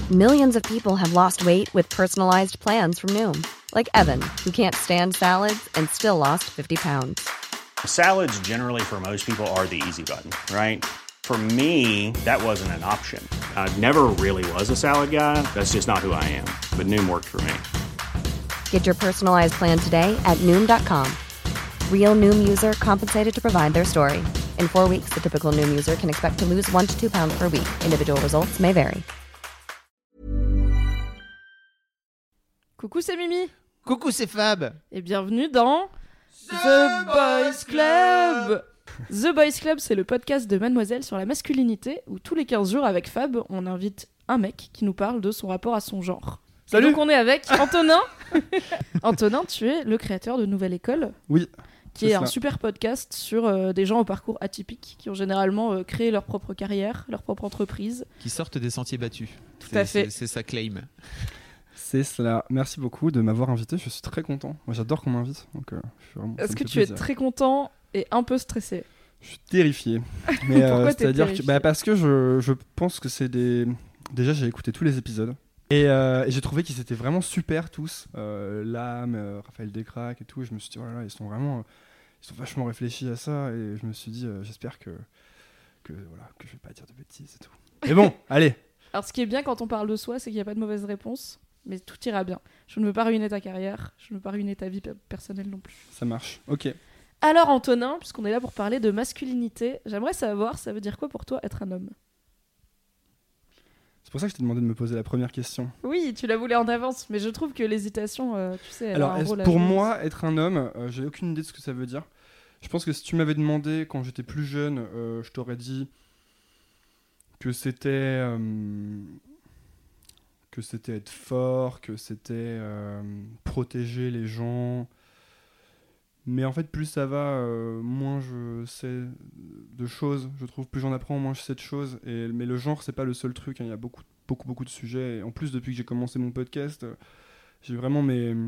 Millions of people have lost weight with personalized plans from Noom. Like Evan, who can't stand salads and still lost 50 pounds. Salads generally for most people are the easy button, right? For me, that wasn't an option. I never really was a salad guy. That's just not who I am. But Noom worked for me. Get your personalized plan today at Noom.com. Real Noom user compensated to provide their story. In 4 weeks, the typical Noom user can expect to lose 1 to 2 pounds per week. Individual results may vary. Coucou, c'est Mimi. Coucou, c'est Fab. Et bienvenue dans The Boys Club. The Boys Club, c'est le podcast de Mademoiselle sur la masculinité où tous les 15 jours avec Fab, on invite un mec qui nous parle de son rapport à son genre. Salut. Et donc on est avec Antonin. Antonin, tu es le créateur de Nouvelle École. Oui. Qui est un super podcast sur des gens au parcours atypique qui ont généralement créé leur propre carrière, leur propre entreprise. Qui sortent des sentiers battus. Tout à fait. C'est sa claim. C'est cela. Merci beaucoup de m'avoir invité. Je suis très content. Moi, j'adore qu'on m'invite. Donc, je suis vraiment, Est-ce que tu es très content et un peu stressé? Je suis terrifié. Mais Pourquoi t'es c'est-à-dire terrifié? parce que je pense que c'est des. Déjà, j'ai écouté tous les épisodes et j'ai trouvé qu'ils étaient vraiment super tous. Lame, Raphaël Descraques et tout. Et je me suis dit, oh là là, ils sont vachement réfléchis à ça. Et je me suis dit, j'espère que je vais pas dire de bêtises et tout. Mais bon, allez. Alors, ce qui est bien quand on parle de soi, c'est qu'il n'y a pas de mauvaise réponse. Mais tout ira bien. Je ne veux pas ruiner ta carrière, je ne veux pas ruiner ta vie personnelle non plus. Ça marche, ok. Alors Antonin, puisqu'on est là pour parler de masculinité, j'aimerais savoir, ça veut dire quoi pour toi être un homme? C'est pour ça que je t'ai demandé de me poser la première question. Oui, tu la voulais en avance, mais je trouve que l'hésitation, tu sais, elle Alors, a un rôle à pour jouer. moi, être un homme, j'ai aucune idée de ce que ça veut dire. Je pense que si tu m'avais demandé quand j'étais plus jeune, je t'aurais dit que c'était être fort, que c'était protéger les gens. Mais en fait, plus ça va, moins je sais de choses. Je trouve, plus j'en apprends, moins je sais de choses. Mais le genre, c'est pas le seul truc, hein. Il y a beaucoup de sujets. Et en plus, depuis que j'ai commencé mon podcast, j'ai vraiment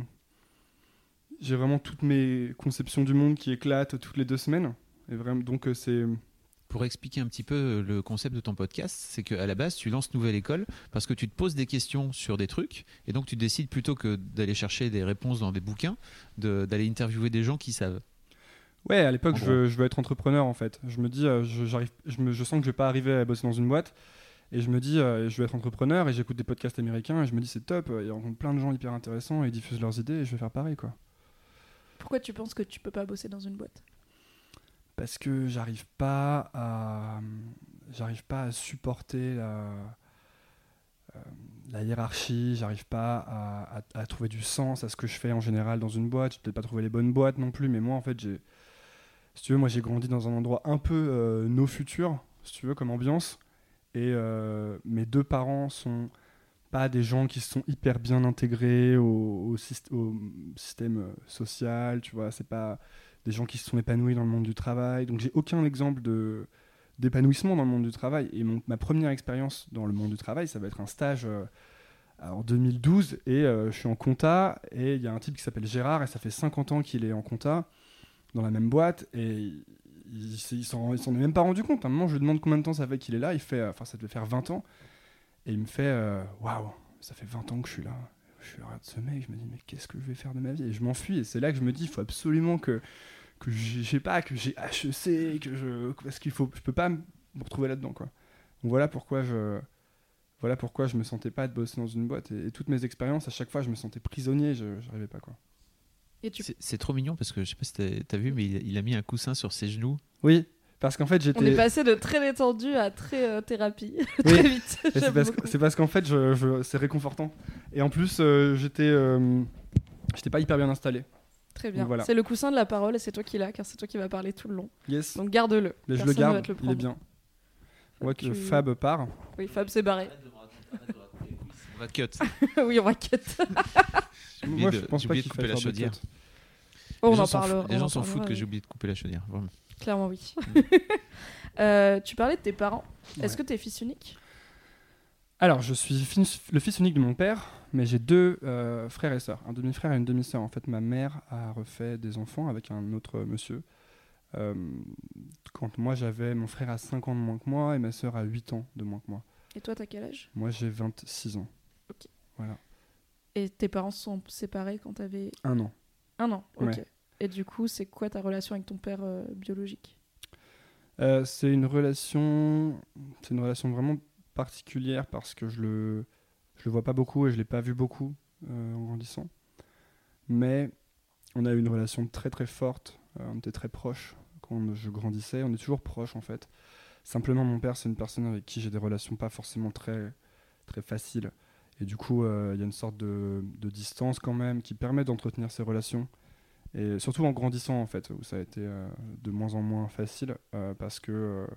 toutes mes conceptions du monde qui éclatent toutes les 2 semaines. Et vraiment, donc c'est... Pour expliquer un petit peu le concept de ton podcast, c'est qu'à la base, tu lances Nouvelle École parce que tu te poses des questions sur des trucs et donc tu décides plutôt que d'aller chercher des réponses dans des bouquins, d'aller interviewer des gens qui savent. Ouais, à l'époque, je veux être entrepreneur en fait. Je me dis, je sens que je vais pas arriver à bosser dans une boîte et je me dis, je vais être entrepreneur et j'écoute des podcasts américains et je me dis, c'est top, ils rencontrent plein de gens hyper intéressants et ils diffusent leurs idées et je vais faire pareil quoi. Pourquoi tu penses que tu peux pas bosser dans une boîte? Parce que j'arrive pas à supporter la hiérarchie, j'arrive pas à trouver du sens à ce que je fais en général dans une boîte. Je vais peut-être pas trouver les bonnes boîtes non plus, mais moi en fait si tu veux, j'ai grandi dans un endroit un peu no futur, si tu veux, comme ambiance, et mes 2 parents sont pas des gens qui se sont hyper bien intégrés au système social, tu vois, c'est pas des gens qui se sont épanouis dans le monde du travail. Donc j'ai aucun exemple d'épanouissement dans le monde du travail. Et ma première expérience dans le monde du travail, ça va être un stage en 2012. Et je suis en compta. Et il y a un type qui s'appelle Gérard. Et ça fait 50 ans qu'il est en compta dans la même boîte. Et il s'en est même pas rendu compte. À un moment, je lui demande combien de temps ça fait qu'il est là. Il fait, ça devait faire 20 ans. Et il me fait, waouh, ça fait 20 ans que je suis là. Je regarde ce mec, je me dis, mais qu'est-ce que je vais faire de ma vie? Et je m'enfuis. Et c'est là que je me dis, il faut absolument que j'ai HEC, parce je peux pas me retrouver là-dedans quoi. Donc voilà pourquoi je me sentais pas de bosser dans une boîte et toutes mes expériences à chaque fois je me sentais prisonnier, j'arrivais pas quoi. C'est trop mignon parce que je sais pas si t'as vu mais il a mis un coussin sur ses genoux. Oui, parce qu'en fait On est passé de très détendu à très thérapie très vite. C'est parce qu'en fait c'est réconfortant et en plus j'étais pas hyper bien installé. Très bien. Voilà. C'est le coussin de la parole et c'est toi qui l'as, car c'est toi qui vas parler tout le long. Yes. Donc garde-le. Mais je le garde, il est bien. On voit que Fab part. Oui, Fab s'est barré. On va cut. Oui, on va cut. Moi, je pense pas de qu'il couper faille la faire chaudière. Oh, on en parlera. Les gens s'en foutent que j'ai oublié de couper la chaudière. Vraiment. Clairement, oui. Tu parlais de tes parents. Est-ce que t'es fils unique? Alors, je suis le fils unique de mon père, mais j'ai 2 frères et sœurs, un demi-frère et une demi-sœur. En fait, ma mère a refait des enfants avec un autre monsieur. Quand moi mon frère a 5 ans de moins que moi et ma sœur a 8 ans de moins que moi. Et toi, t'as quel âge ? Moi, j'ai 26 ans. Ok. Voilà. Et tes parents se sont séparés quand t'avais 1 an. 1 an, ok. Ouais. Et du coup, c'est quoi ta relation avec ton père biologique ? C'est une relation vraiment particulière parce que je le vois pas beaucoup et je l'ai pas vu beaucoup en grandissant. Mais on a eu une relation très très forte. On était très proches quand je grandissais. On est toujours proches en fait. Simplement, mon père, c'est une personne avec qui j'ai des relations pas forcément très très faciles. Et du coup, il y a une sorte de distance quand même qui permet d'entretenir ces relations. Et surtout en grandissant en fait, où ça a été de moins en moins facile parce que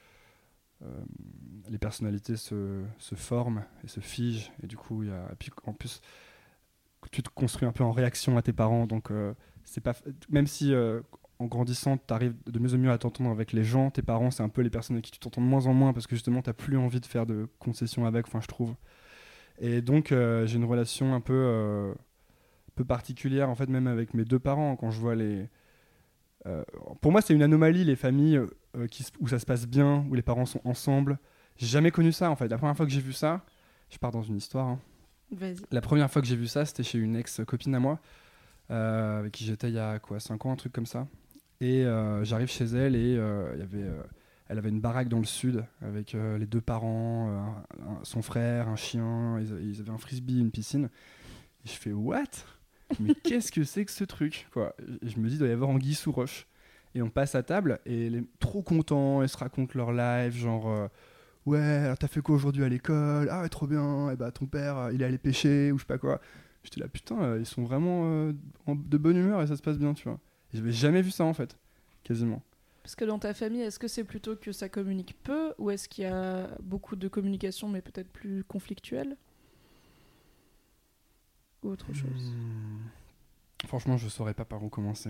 les personnalités se forment et se figent. Et du coup, et puis en plus, tu te construis un peu en réaction à tes parents. Donc, c'est pas même si en grandissant, tu arrives de mieux en mieux à t'entendre avec les gens, tes parents, c'est un peu les personnes avec qui tu t'entends de moins en moins parce que justement, tu n'as plus envie de faire de concessions avec, je trouve. Et donc, j'ai une relation un peu particulière, en fait, même avec mes deux parents. Quand je vois pour moi, c'est une anomalie, les familles où ça se passe bien, où les parents sont ensemble. J'ai jamais connu ça, en fait. La première fois que j'ai vu ça, je pars dans une histoire. Hein. Vas-y. La première fois que j'ai vu ça, c'était chez une ex-copine à moi, avec qui j'étais il y a 5 ans, un truc comme ça. Et j'arrive chez elle et elle avait une baraque dans le sud avec les deux parents, son frère, un chien. Ils avaient un frisbee, une piscine. Et je fais « What ?» Mais qu'est-ce que c'est que ce truc quoi. Et je me dis, il doit y avoir anguille sous roche. Et on passe à table et elle est trop content, elles se racontent leur life, genre ouais, alors t'as fait quoi aujourd'hui à l'école ? Ah ouais, trop bien, et bah ton père il est allé pêcher ou je sais pas quoi. J'étais là, putain, ils sont vraiment de bonne humeur et ça se passe bien, tu vois. Et j'avais jamais vu ça en fait, quasiment. Parce que dans ta famille, est-ce que c'est plutôt que ça communique peu ou est-ce qu'il y a beaucoup de communication mais peut-être plus conflictuelle ? Ou autre chose ? Franchement, je saurais pas par où commencer.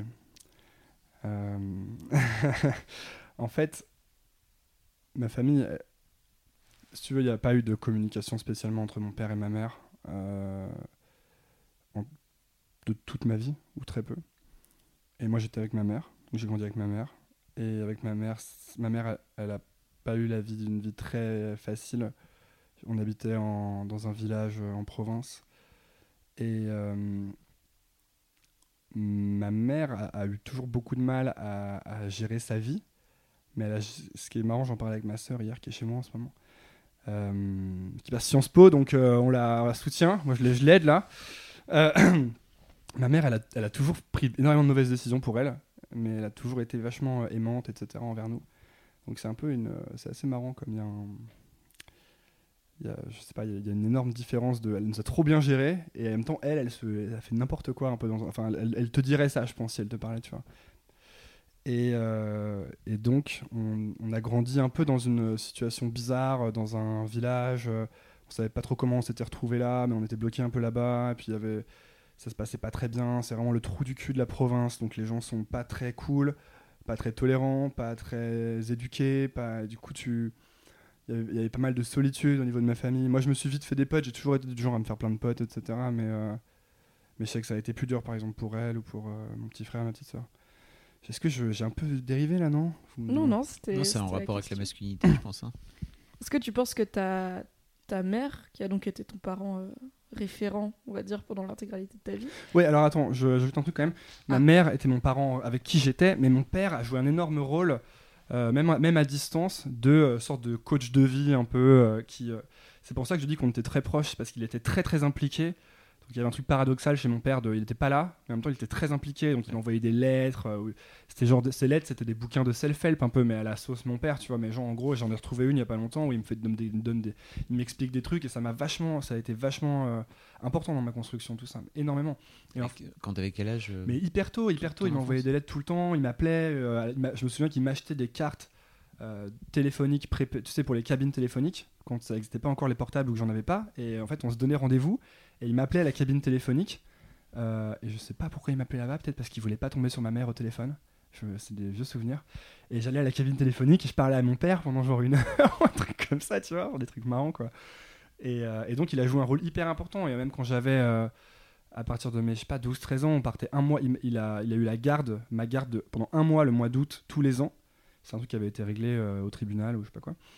En fait, ma famille, si tu veux, il n'y a pas eu de communication spécialement entre mon père et ma mère de toute ma vie, ou très peu. Et moi, j'étais avec ma mère, donc j'ai grandi avec ma mère. Et avec ma mère, elle a pas eu la vie d'une vie très facile. On habitait dans un village en province. Et ma mère a eu toujours beaucoup de mal à gérer sa vie. Mais ce qui est marrant, j'en parlais avec ma sœur hier qui est chez moi en ce moment. Qui passe Sciences Po, donc on la soutient. Moi, je l'aide là. Ma mère, elle a toujours pris énormément de mauvaises décisions pour elle, mais elle a toujours été vachement aimante, etc. envers nous. Donc c'est un peu c'est assez marrant comme je sais pas, il y a une énorme différence elle nous a trop bien géré et en même temps elle a fait n'importe quoi un peu elle te dirait ça, je pense, si elle te parlait, tu vois. Et donc on a grandi un peu dans une situation bizarre dans un village. On savait pas trop comment on s'était retrouvés là, mais on était bloqués un peu là-bas. Et puis ça se passait pas très bien. C'est vraiment le trou du cul de la province, donc les gens sont pas très cool, pas très tolérants, pas très éduqués. Du coup, il y avait pas mal de solitude au niveau de ma famille. Moi, je me suis vite fait des potes. J'ai toujours été du genre à me faire plein de potes, etc. Mais je sais que ça a été plus dur, par exemple, pour elle ou pour mon petit frère, ma petite soeur. Est-ce que j'ai un peu dérivé là, non ? Non, c'était. Non, c'est en c'était rapport avec la question. masculinité, je pense. Hein. Est-ce que tu penses que ta mère, qui a donc été ton parent référent, on va dire, pendant l'intégralité de ta vie. Oui, alors attends, j'ajoute un truc quand même. Ma mère était mon parent avec qui j'étais, mais mon père a joué un énorme rôle, même à distance, de sorte de coach de vie un peu. C'est pour ça que je dis qu'on était très proches, parce qu'il était très très impliqué. Donc il y avait un truc paradoxal chez mon père, il n'était pas là, mais en même temps il était très impliqué, donc il envoyait des lettres. C'était genre ces lettres, c'était des bouquins de self-help un peu, mais à la sauce mon père, tu vois. Mais genre en gros, j'en ai retrouvé une il y a pas longtemps où il m'explique des trucs et ça a été vachement important dans ma construction, tout ça, énormément. Et quand t'avais quel âge Mais hyper tôt, il m'envoyait des lettres tout le temps, il m'appelait. Je me souviens qu'il m'achetait des cartes téléphoniques, tu sais, pour les cabines téléphoniques, quand ça n'existait pas encore les portables ou que j'en avais pas. Et en fait, on se donnait rendez-vous. Et il m'appelait à la cabine téléphonique. Et je sais pas pourquoi il m'appelait là-bas, peut-être parce qu'il voulait pas tomber sur ma mère au téléphone. C'est des vieux souvenirs. Et j'allais à la cabine téléphonique et je parlais à mon père pendant genre 1 heure, un truc comme ça, tu vois, des trucs marrants, quoi. Et donc il a joué un rôle hyper important. Et même quand j'avais, à partir de mes, je sais pas, 12-13 ans, on partait 1 mois. Il a eu ma garde pendant 1 mois, le mois d'août, tous les ans. C'est un truc qui avait été réglé au tribunal ou je sais pas quoi.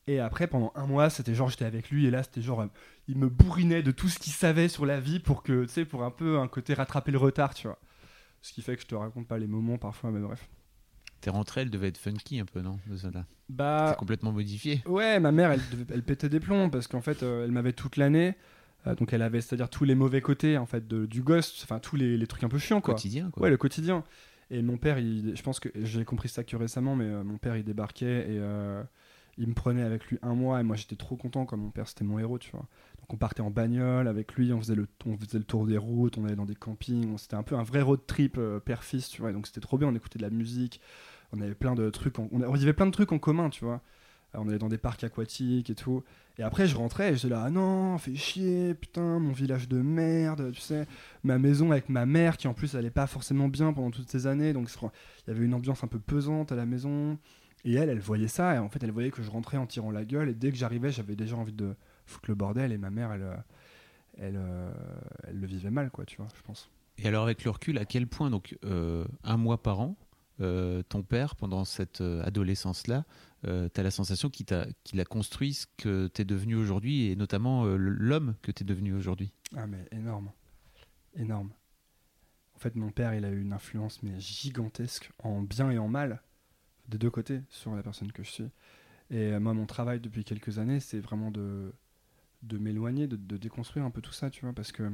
Et après, pendant un mois, c'était genre, j'étais avec lui, et là, c'était genre, il me bourrinait de tout ce qu'il savait sur la vie pour que, tu sais, pour un peu un côté rattraper le retard, tu vois. Ce qui fait que je te raconte pas les moments parfois, mais bref. Tes rentrées, elles devaient être funky un peu, non, de ça là. Bah, C'est complètement modifié. ouais, ma mère, elle pétait des plombs parce qu'en fait, elle m'avait toute l'année. Donc elle avait, c'est-à-dire tous les mauvais côtés en fait du ghost, enfin tous les trucs un peu chiants quoi. Quotidien, quoi. Ouais, le quotidien. Et mon père, je pense que j'ai compris ça que récemment, mais mon père il débarquait et il me prenait avec lui un mois et moi j'étais trop content comme mon père c'était mon héros, tu vois. Donc on partait en bagnole avec lui, on faisait le tour des routes, on allait dans des campings, c'était un peu un vrai road trip père-fils, tu vois. Et donc c'était trop bien, on écoutait de la musique, on avait plein de trucs, on avait plein de trucs en commun, tu vois. On allait dans des parcs aquatiques et tout. Et après, je rentrais et j'étais là, ah non, fais chier, putain, mon village de merde, tu sais, ma maison avec ma mère qui en plus allait pas forcément bien pendant toutes ces années, donc il y avait une ambiance un peu pesante à la maison. Et elle voyait ça, et en fait, elle voyait que je rentrais en tirant la gueule, et dès que j'arrivais, j'avais déjà envie de foutre le bordel, et ma mère, elle le vivait mal, quoi, tu vois, je pense. Et alors, avec le recul, à quel point, donc, un mois par an, ton père, pendant cette adolescence-là, t'as la sensation qu'il a construit ce que t'es devenu aujourd'hui, et notamment l'homme que t'es devenu aujourd'hui. Ah mais énorme. Énorme. En fait, mon père, il a eu une influence mais gigantesque, en bien et en mal, des deux côtés, sur la personne que je suis. Et moi, mon travail depuis quelques années, c'est vraiment de m'éloigner, de déconstruire un peu tout ça, tu vois, parce que...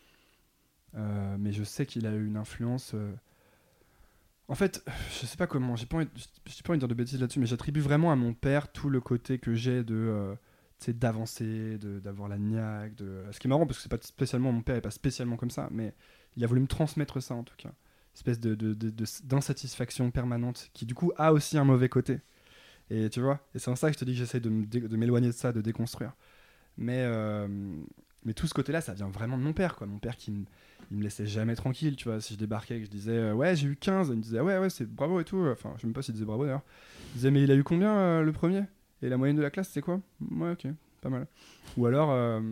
mais je sais qu'il a eu une influence... En fait, je sais pas comment, j'ai pas envie de dire de bêtises là-dessus, mais j'attribue vraiment à mon père tout le côté que j'ai de... tu sais, d'avancer, d'avoir la niaque, Ce qui est marrant, parce que c'est pas spécialement... Mon père est pas spécialement comme ça, mais il a voulu me transmettre ça, en tout cas. Espèce d'insatisfaction permanente, qui du coup a aussi un mauvais côté. Et tu vois, et c'est en ça que je te dis que j'essaie de m'éloigner de ça, de déconstruire. Mais tout ce côté-là, ça vient vraiment de mon père, quoi. Mon père il me laissait jamais tranquille, tu vois. Si je débarquais et que je disais ouais, j'ai eu 15, il me disait ouais, c'est bravo et tout. Enfin, je sais même pas s'il disait bravo d'ailleurs. Il disait mais il a eu combien le premier? Et la moyenne de la classe, c'est quoi? Ouais, ok, pas mal. Ou alors,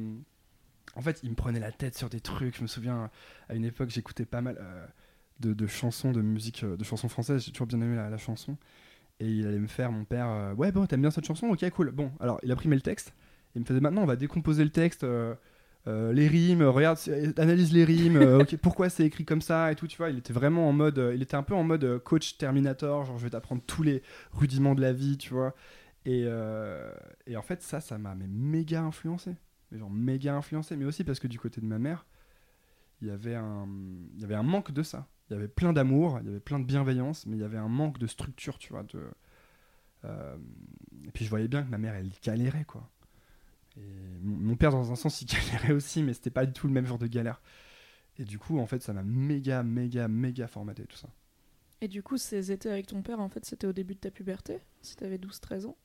en fait, il me prenait la tête sur des trucs. Je me souviens, à une époque, j'écoutais pas mal de chansons, de musique, de chansons françaises. J'ai toujours bien aimé la chanson. Et il allait me faire, mon père, ouais, bon, t'aimes bien cette chanson? Ok, cool. Bon, alors, il a pris le texte. Il me faisait, maintenant, on va décomposer le texte, les rimes, regarde, analyse les rimes, ok, pourquoi c'est écrit comme ça et tout, tu vois. Il était vraiment en mode, il était un peu en mode coach Terminator, genre, je vais t'apprendre tous les rudiments de la vie, tu vois. Et en fait, ça m'a méga influencé. Mais genre, méga influencé. Mais aussi parce que du côté de ma mère, il y avait un manque de ça. Il y avait plein d'amour, il y avait plein de bienveillance, mais il y avait un manque de structure, tu vois. Et puis je voyais bien que ma mère, elle galérait, quoi. Et mon père, dans un sens, il galérait aussi, mais c'était pas du tout le même genre de galère. Et du coup, en fait, ça m'a méga formaté, tout ça. Et du coup, ces étés avec ton père, en fait, c'était au début de ta puberté, si t'avais 12-13 ans?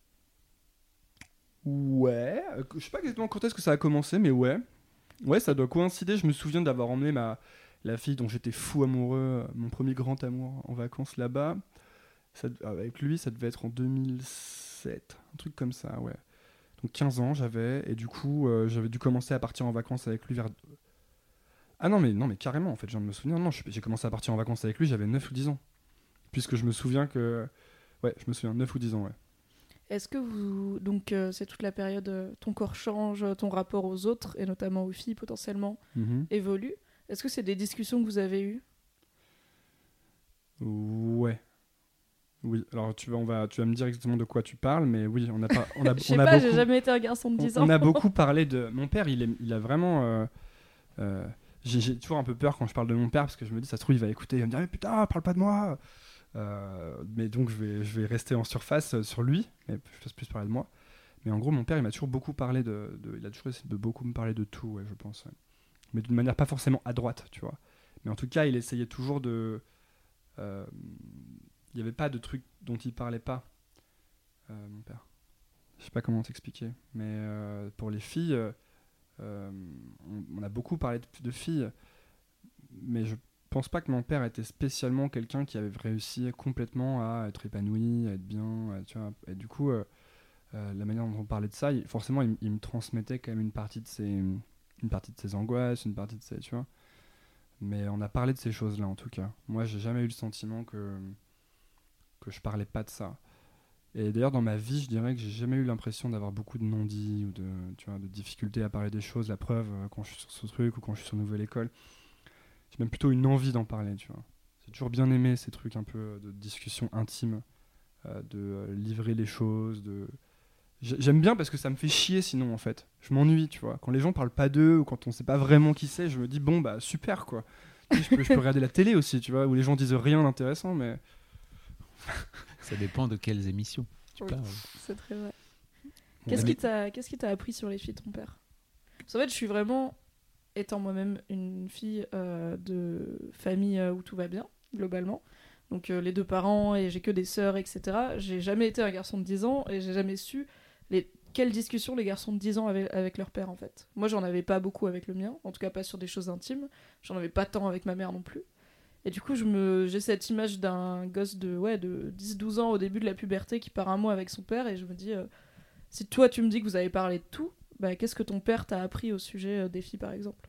Ouais, je sais pas exactement quand est-ce que ça a commencé, mais ouais. Ouais, ça doit coïncider. Je me souviens d'avoir emmené la fille dont j'étais fou amoureux, mon premier grand amour, en vacances là-bas. Avec lui, ça devait être en 2007, un truc comme ça, ouais. Donc 15 ans j'avais, et du coup, j'avais dû commencer à partir en vacances avec lui vers... Ah non, mais carrément, en fait, je viens de me souvenir. Non, j'ai commencé à partir en vacances avec lui, j'avais 9 ou 10 ans. Puisque je me souviens que... Ouais, je me souviens, 9 ou 10 ans, ouais. Est-ce que vous... Donc, c'est toute la période, ton corps change, ton rapport aux autres, et notamment aux filles, potentiellement, évolue. Est-ce que c'est des discussions que vous avez eues? Ouais. Oui, alors tu vas me dire exactement de quoi tu parles, mais oui, on a pas... Je sais pas, j'ai jamais été un garçon de 10 ans. On a beaucoup parlé de... Mon père, il a vraiment... j'ai toujours un peu peur quand je parle de mon père, parce que je me dis, ça se trouve, il va écouter, il va me dire, mais putain, parle pas de moi. Mais donc, je vais rester en surface sur lui, mais je fasse plus parler de moi. Mais en gros, mon père, il m'a toujours beaucoup parlé il a toujours essayé de beaucoup me parler de tout, ouais, je pense. Ouais. Mais d'une manière pas forcément à droite, tu vois. Mais en tout cas, il essayait toujours de... Il n'y avait pas de trucs dont il parlait pas, mon père. Je sais pas comment t'expliquer, mais pour les filles, on a beaucoup parlé de filles, mais je pense pas que mon père était spécialement quelqu'un qui avait réussi complètement à être épanoui, à être bien, tu vois. Et du coup, la manière dont on parlait de ça, forcément, il me transmettait quand même une partie de ses angoisses, une partie de ses, tu vois. Mais on a parlé de ces choses-là, en tout cas. Moi, j'ai jamais eu le sentiment que je parlais pas de ça. Et d'ailleurs, dans ma vie, je dirais que j'ai jamais eu l'impression d'avoir beaucoup de non-dits ou de difficultés à parler des choses. La preuve, quand je suis sur ce truc ou quand je suis sur Nouvelle École, j'ai même plutôt une envie d'en parler, tu vois. J'ai toujours bien aimé ces trucs un peu de discussion intime, livrer les choses. J'aime bien parce que ça me fait chier sinon, en fait. Je m'ennuie, tu vois. Quand les gens parlent pas d'eux ou quand on sait pas vraiment qui c'est, je me dis, bon, bah super, quoi. Je peux regarder la télé aussi, tu vois, où les gens disent rien d'intéressant, mais... Ça dépend de quelles émissions tu Oui, parles. c'est très vrai. Bon, Qu'est-ce qui t'a appris sur les filles de ton père? Parce qu'en fait, je suis vraiment, étant moi-même une fille de famille où tout va bien, globalement. Donc les 2 parents et j'ai que des sœurs, etc. J'ai jamais été un garçon de 10 ans et j'ai jamais su quelles discussions les garçons de 10 ans avaient avec leur père, en fait. Moi, j'en avais pas beaucoup avec le mien, en tout cas pas sur des choses intimes. J'en avais pas tant avec ma mère non plus. Et du coup, j'ai cette image d'un gosse de 10-12 ans au début de la puberté qui part un mois avec son père et je me dis, si toi tu me dis que vous avez parlé de tout, bah, qu'est-ce que ton père t'a appris au sujet des filles, par exemple?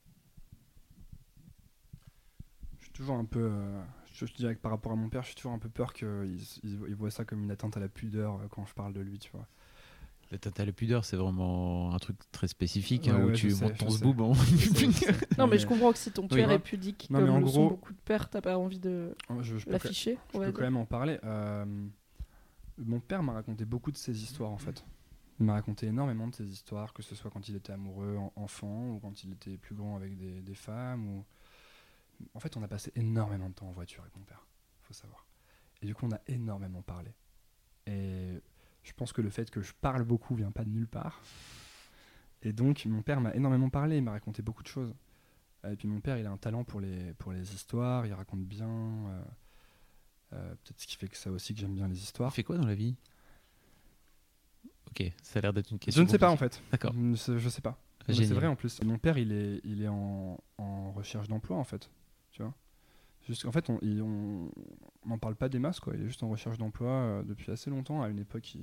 Je suis toujours un peu... je dirais que par rapport à mon père, je suis toujours un peu peur qu'il voit ça comme une atteinte à la pudeur quand je parle de lui, tu vois. L'atteinte à la pudeur, c'est vraiment un truc très spécifique Ouais, où ouais, tu je sais, montes ton je sais. zboob en... Non, mais je comprends que si ton père Oui. est pudique, Non, mais comme en le sont gros- beaucoup de pères, t'as pas envie de Je peux l'afficher. Je peux quand même en parler. Mon père m'a raconté beaucoup de ses histoires, en fait. Il m'a raconté énormément de ses histoires, que ce soit quand il était amoureux, enfant, ou quand il était plus grand avec des femmes. En fait, on a passé énormément de temps en voiture avec mon père, faut savoir. Et du coup, on a énormément parlé. Et je pense que le fait que je parle beaucoup vient pas de nulle part. Et donc, mon père m'a énormément parlé, il m'a raconté beaucoup de choses. Et puis mon père, il a un talent pour les histoires, il raconte bien... peut-être ce qui fait que ça aussi que j'aime bien les Tu histoires. fais quoi dans la vie? Ok, ça a l'air d'être une Je question. ne sais pas en compliquée. fait. D'accord. Je sais pas. Non, mais Génial. c'est vrai en plus. Mon père, il est en recherche d'emploi en fait. Tu vois. En fait, on n'en parle pas des masses quoi. Il est juste en recherche d'emploi depuis assez longtemps. À une époque,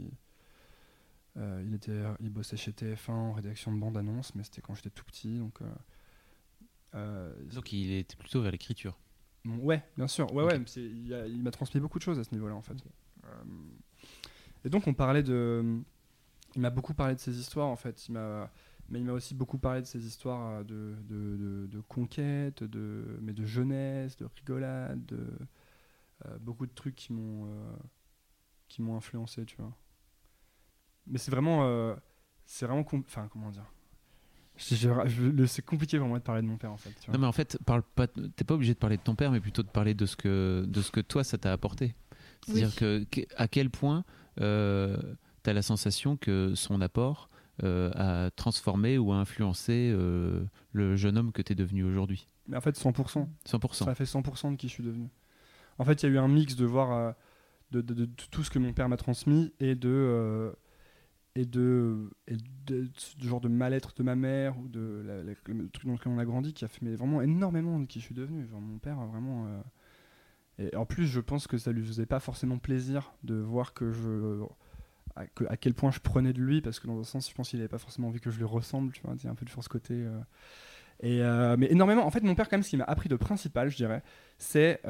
il bossait chez TF1 en rédaction de bande-annonce, mais c'était quand j'étais tout petit. Donc il était plutôt vers l'écriture. Ouais, bien sûr. Ouais, Ok. ouais. Mais il m'a transmis beaucoup de choses à ce niveau-là en fait. Et donc on parlait il m'a beaucoup parlé de ses histoires en fait. Mais il m'a aussi beaucoup parlé de ses histoires de conquête, mais de jeunesse, de rigolade, beaucoup de trucs qui m'ont influencé, tu vois. Mais c'est vraiment enfin comment dire. C'est compliqué pour moi de parler de mon père en fait. Tu vois. Non mais en fait, t'es pas obligé de parler de ton père, mais plutôt de parler de ce que toi ça t'a apporté. C'est-à-dire à quel point t'as la sensation que son apport a transformé ou a influencé le jeune homme que t'es devenu aujourd'hui. Mais en fait 100%. 100%. Ça fait 100% de qui je suis devenu. En fait, il y a eu un mix de voir de tout ce que mon père m'a transmis et du genre de mal-être de ma mère ou le truc dans lequel on a grandi qui a fait vraiment énormément de qui je suis devenu. Genre mon père vraiment et en plus je pense que ça lui faisait pas forcément plaisir de voir à quel point je prenais de lui, parce que dans un sens je pense qu'il avait pas forcément envie que je lui ressemble, tu vois, il y a un peu toujours ce côté mais énormément. En fait mon père quand même, ce qu'il m'a appris de principal, je dirais, c'est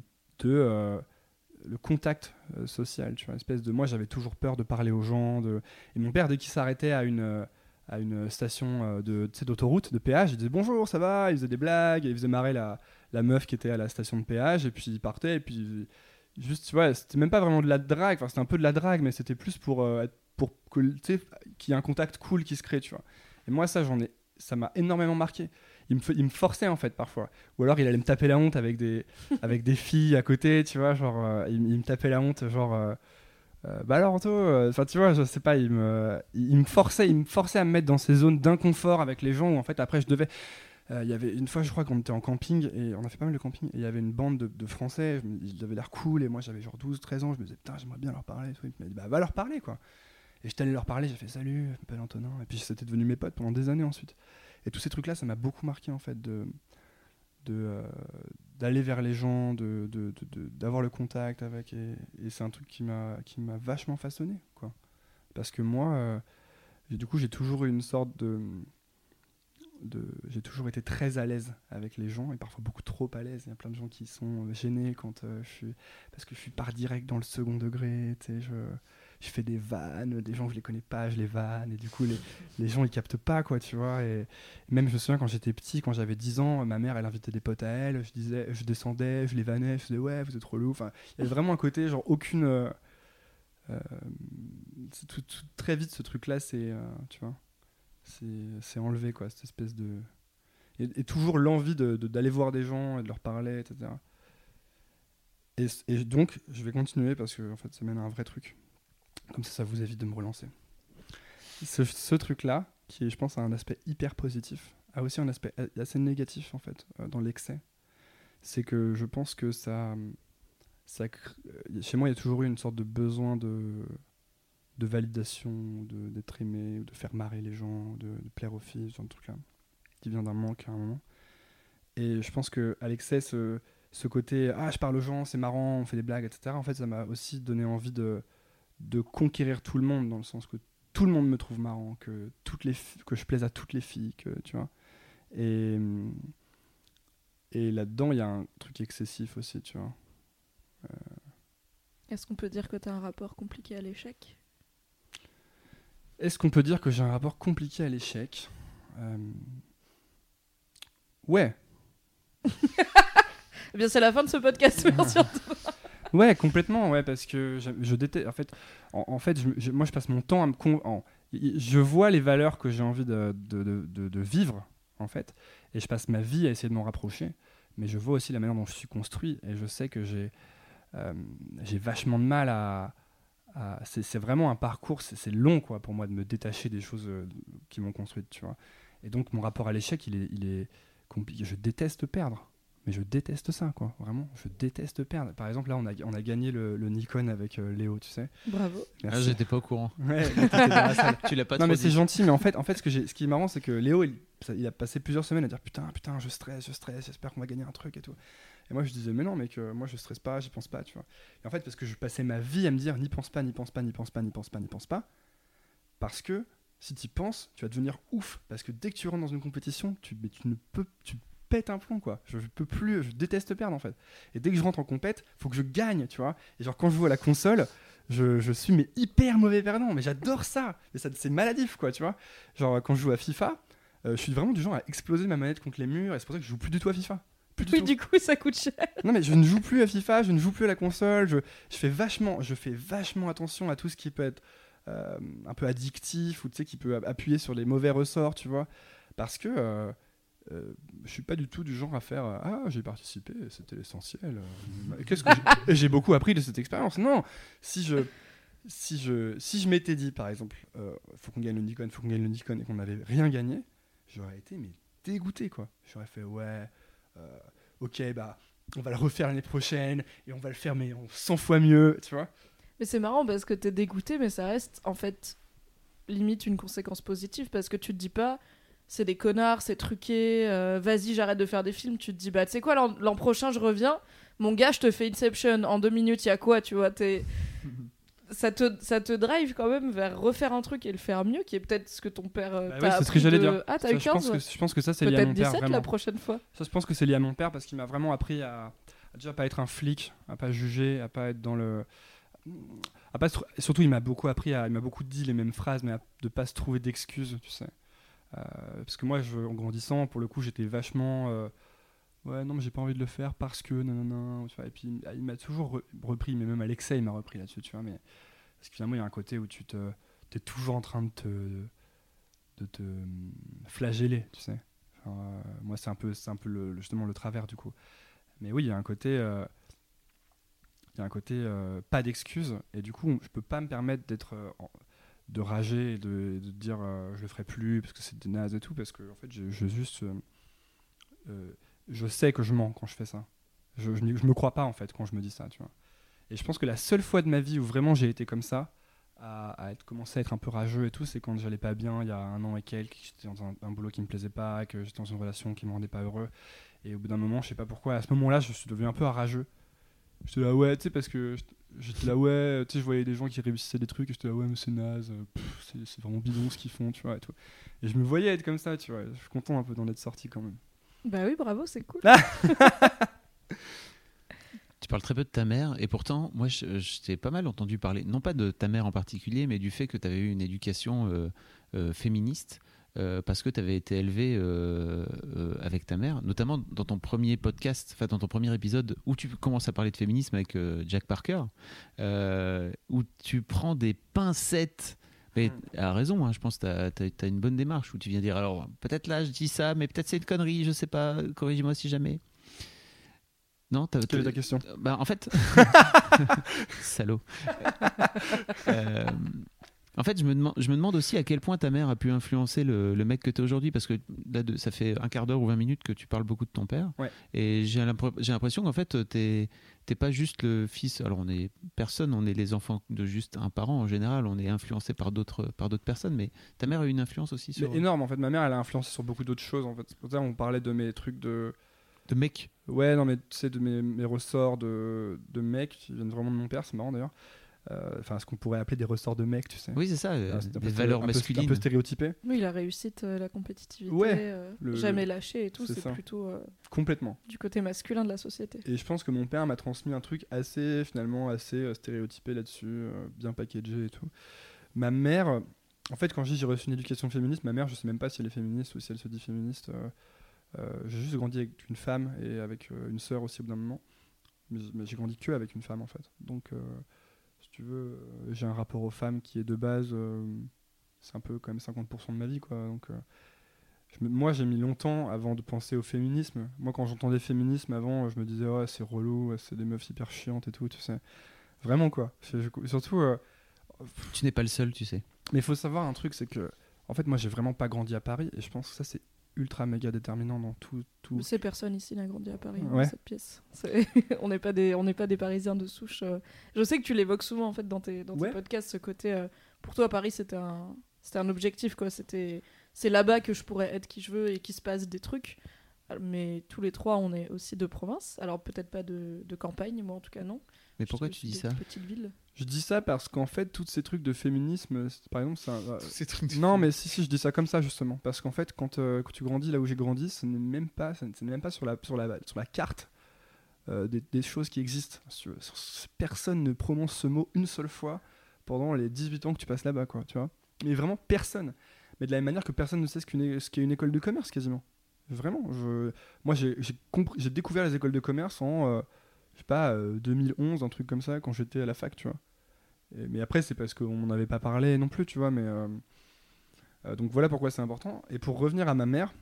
le contact social, tu vois, espèce de... Moi j'avais toujours peur de parler aux gens, et mon père dès qu'il s'arrêtait à une station d'autoroute, de péage, il disait bonjour, ça va, il faisait des blagues, il faisait marrer la meuf qui était à la station de péage, et puis il partait, et puis juste, tu vois, c'était même pas vraiment de la drague, enfin c'était un peu de la drague, mais c'était plus pour que, tu sais, qu'il y ait un contact cool qui se crée, tu vois. Et moi ça m'a énormément marqué. Il me forçait en fait parfois, ou alors il allait me taper la honte avec des filles à côté, tu vois, genre il me tapait la honte, genre bah alors Anto, enfin tu vois, je sais pas, il me forçait à me mettre dans ces zones d'inconfort avec les gens où en fait après je devais il y avait une fois, je crois qu'on était en camping, et on a fait pas mal de camping, et il y avait une bande de Français, ils avaient l'air cool, et moi j'avais genre 12-13 ans, je me disais putain j'aimerais bien leur parler, et tout. Il m'a dit bah va leur parler quoi. Et j'étais allé leur parler, j'ai fait salut, je m'appelle Antonin, et puis c'était devenu mes potes pendant des années ensuite. Et tous ces trucs là, ça m'a beaucoup marqué en fait d'aller vers les gens, d'avoir le contact avec, et c'est un truc qui m'a vachement façonné quoi. Parce que moi du coup j'ai toujours eu une sorte j'ai toujours été très à l'aise avec les gens et parfois beaucoup trop à l'aise. Il y a plein de gens qui sont gênés quand parce que je suis pas direct dans le second degré, tu sais, je fais des vannes, des gens je les connais pas, je les vanne et du coup les gens ils captent pas quoi, tu vois. Et même je me souviens quand j'étais petit, quand j'avais 10 ans, ma mère elle invitait des potes à elle, je descendais, je les vannais, je disais ouais vous êtes trop relou. Enfin, il y avait vraiment un côté genre aucune très vite ce truc là c'est tu vois, c'est enlevé quoi, cette espèce de et toujours l'envie d'aller voir des gens et de leur parler, etc. Et donc je vais continuer parce que en fait ça mène à un vrai truc. Comme ça vous évite de me relancer. Ce truc-là, qui est, je pense, a un aspect hyper positif, a aussi un aspect assez négatif, en fait, dans l'excès. C'est que je pense que chez moi, il y a toujours eu une sorte de besoin de validation, d'être aimé, de faire marrer les gens, de plaire aux filles, ce genre de truc-là, qui vient d'un manque à un moment. Et je pense qu'à l'excès, ce côté « Ah, je parle aux gens, c'est marrant, on fait des blagues, etc. » En fait, ça m'a aussi donné envie de conquérir tout le monde, dans le sens que tout le monde me trouve marrant, que je plaise à toutes les filles, que tu vois. Et là-dedans, il y a un truc excessif aussi, tu vois. Est-ce qu'on peut dire que tu as un rapport compliqué à l'échec ? Est-ce qu'on peut dire que j'ai un rapport compliqué à l'échec ? Ouais. Eh bien, c'est la fin de ce podcast, merci. Ouais, complètement, ouais, parce que je déteste. En fait, moi, je passe mon temps à je vois les valeurs que j'ai envie de vivre, en fait, et je passe ma vie à essayer de m'en rapprocher. Mais je vois aussi la manière dont je suis construit, et je sais que j'ai vachement de mal à c'est vraiment un parcours, c'est long, quoi, pour moi, de me détacher des choses qui m'ont construite, tu vois. Et donc, mon rapport à l'échec, il est compliqué. Je déteste perdre. Mais je déteste ça, quoi. Vraiment, je déteste perdre. Par exemple, là, on a gagné le Nikon avec Léo, tu sais. Bravo. Merci. Ah, j'étais pas au courant. Ouais, t'étais dans la salle. Tu l'as pas Non, trop mais dit. c'est gentil. Mais en fait, ce qui est marrant, c'est que Léo, il a passé plusieurs semaines à dire putain, je stresse, j'espère qu'on va gagner un truc et tout. Et moi, je disais mais non, mec, moi, je stresse pas, j'y pense pas, tu vois. Et en fait, parce que je passais ma vie à me dire n'y pense pas. Parce que si t'y penses, tu vas devenir ouf. Parce que dès que tu rentres dans une compétition, tu pète un plomb, quoi. Je peux plus, je déteste perdre, en fait. Et dès que je rentre en compète, faut que je gagne, tu vois. Et genre, quand je joue à la console, je suis hyper mauvais perdant, mais j'adore ça. Et ça, c'est maladif, quoi, tu vois. Genre, quand je joue à FIFA, je suis vraiment du genre à exploser ma manette contre les murs, et c'est pour ça que je joue plus du tout à FIFA. Oui, du coup, ça coûte cher. Non, mais je ne joue plus à FIFA, je ne joue plus à la console, je fais vachement attention à tout ce qui peut être un peu addictif, ou tu sais, qui peut appuyer sur les mauvais ressorts, tu vois. Parce que je suis pas du tout du genre à faire ah j'ai participé, c'était l'essentiel. J'ai beaucoup appris de cette expérience. Non, si je m'étais dit par exemple faut qu'on gagne le Nikon et qu'on n'avait rien gagné, j'aurais été dégoûté, quoi. J'aurais fait ouais ok, bah on va le refaire l'année prochaine et on va le faire mais en 100 fois mieux, tu vois. Mais c'est marrant parce que t'es dégoûté, mais ça reste en fait limite une conséquence positive, parce que tu te dis pas c'est des connards, c'est truqué, vas-y j'arrête de faire des films. Tu te dis bah tu sais quoi, l'an prochain je reviens, mon gars, je te fais Inception en 2 minutes, y a quoi, tu vois. Ça te drive quand même vers refaire un truc et le faire mieux, qui est peut-être ce que ton père Bah t'a oui, c'est ce que j'allais dire. Ah, t'as eu 15, je pense que ça c'est lié à peut-être mon père, 17 vraiment. la prochaine fois. Ça, je pense que c'est lié à mon père parce qu'il m'a vraiment appris à déjà pas être un flic, à pas juger, à pas être dans le. Surtout, il m'a beaucoup dit les mêmes phrases, mais de pas se trouver d'excuses, tu sais. Parce que moi, en grandissant, pour le coup, j'étais vachement. Ouais, non, mais j'ai pas envie de le faire parce que. Non, tu vois. Et puis, il m'a toujours repris, mais même Alexei, il m'a repris là-dessus, tu vois. Mais, parce que finalement, il y a un côté où t'es toujours en train de te flageller, tu sais. Enfin, moi, c'est un peu justement le travers, du coup. Mais oui, il y a un côté pas d'excuses, et du coup je peux pas me permettre de rager et de dire je le ferai plus parce que c'est naze et tout, parce que en fait je sais que je mens quand je fais ça. Je me crois pas en fait quand je me dis ça, tu vois. Et je pense que la seule fois de ma vie où vraiment j'ai été comme ça, commencé à être un peu rageux et tout, c'est quand j'allais pas bien il y a 1 an et quelques, que j'étais dans un boulot qui me plaisait pas, que j'étais dans une relation qui me rendait pas heureux, et au bout d'un moment, je sais pas pourquoi, à ce moment-là, je suis devenu un peu rageux. J'étais là, ouais, tu sais, parce que j'étais là, ouais, tu sais, je voyais des gens qui réussissaient des trucs, et j'étais là, ouais, mais c'est naze, c'est vraiment bidon ce qu'ils font, tu vois, et tout. Et je me voyais être comme ça, tu vois. Je suis content un peu d'en être sorti quand même. Bah oui, bravo, c'est cool. Tu parles très peu de ta mère, et pourtant, moi, je t'ai pas mal entendu parler, non pas de ta mère en particulier, mais du fait que tu avais eu une éducation féministe, parce que tu avais été élevé avec ta mère, notamment dans ton premier podcast, enfin dans ton premier épisode, où tu commences à parler de féminisme avec Jack Parker, où tu prends des pincettes. Mais à raison, hein, je pense que tu as une bonne démarche, où tu viens dire, alors peut-être là je dis ça, mais peut-être c'est une connerie, je sais pas, corrige-moi si jamais. Non, Quelle est ta question? Bah, en fait, salaud. En fait, je me demande aussi à quel point ta mère a pu influencer le mec que tu es aujourd'hui, parce que là, ça fait un quart d'heure ou 20 minutes que tu parles beaucoup de ton père. Ouais. Et j'ai l'impression qu'en fait, t'es pas juste le fils. Alors, on est les enfants de juste un parent en général, on est influencé par d'autres personnes, mais ta mère a eu une influence aussi sur. Mais énorme, en fait. Ma mère, elle a influencé sur beaucoup d'autres choses, en fait. C'est pour ça qu'on parlait de mes trucs de mec. Ouais, non, mais tu sais, de mes ressorts de mec qui viennent vraiment de mon père, c'est marrant d'ailleurs. Enfin, ce qu'on pourrait appeler des ressorts de mec, tu sais. Oui, c'est ça, C'est des valeurs masculines. Un peu stéréotypé. Oui, la réussite, la compétitivité, Ouais, jamais lâcher et tout, c'est ça. plutôt Complètement. du côté masculin de la société. Et je pense que mon père m'a transmis un truc assez stéréotypé là-dessus, bien packagé et tout. Ma mère, en fait, quand je dis j'ai reçu une éducation féministe, ma mère, je sais même pas si elle est féministe ou si elle se dit féministe. J'ai juste grandi avec une femme et avec une sœur aussi au bout d'un moment. Mais j'ai grandi que avec une femme en fait. Donc, si tu veux, j'ai un rapport aux femmes qui est de base, c'est un peu quand même 50% de ma vie, quoi. Donc, moi, j'ai mis longtemps avant de penser au féminisme. Moi, quand j'entendais féminisme avant, je me disais, ouais, c'est relou, c'est des meufs hyper chiantes et tout, tu sais. Vraiment, quoi. Surtout. Tu n'es pas le seul, tu sais. Mais il faut savoir un truc, c'est que, en fait, moi, j'ai vraiment pas grandi à Paris et je pense que ça, c'est ultra méga déterminant dans tout. Ces personnes ici n'a grandi à Paris, Ouais. dans cette pièce. On n'est pas des Parisiens de souche. Je sais que tu l'évoques souvent en fait dans tes podcasts, ce côté. Pour toi, Paris, c'était un objectif, quoi. C'est là-bas que je pourrais être qui je veux et qu'il se passe des trucs. Mais tous les trois, on est aussi de province. Alors peut-être pas de campagne, moi en tout cas non. Mais pourquoi tu dis ça ? Petite ville. Je dis ça parce qu'en fait, tous ces trucs de féminisme, par exemple, Ces trucs non, mais si, je dis ça comme ça justement, parce qu'en fait, quand tu grandis là où j'ai grandi, ce n'est même pas sur la carte des choses qui existent. Personne ne prononce ce mot une seule fois pendant les 18 ans que tu passes là-bas, quoi, tu vois. Mais vraiment personne. Mais de la même manière que personne ne sait ce qu'est une école de commerce, quasiment. Vraiment. Moi, j'ai découvert les écoles de commerce en, je sais pas, 2011, un truc comme ça, quand j'étais à la fac, tu vois. Mais après, c'est parce qu'on n'en avait pas parlé non plus, tu vois. Mais donc voilà pourquoi c'est important. Et pour revenir à ma mère,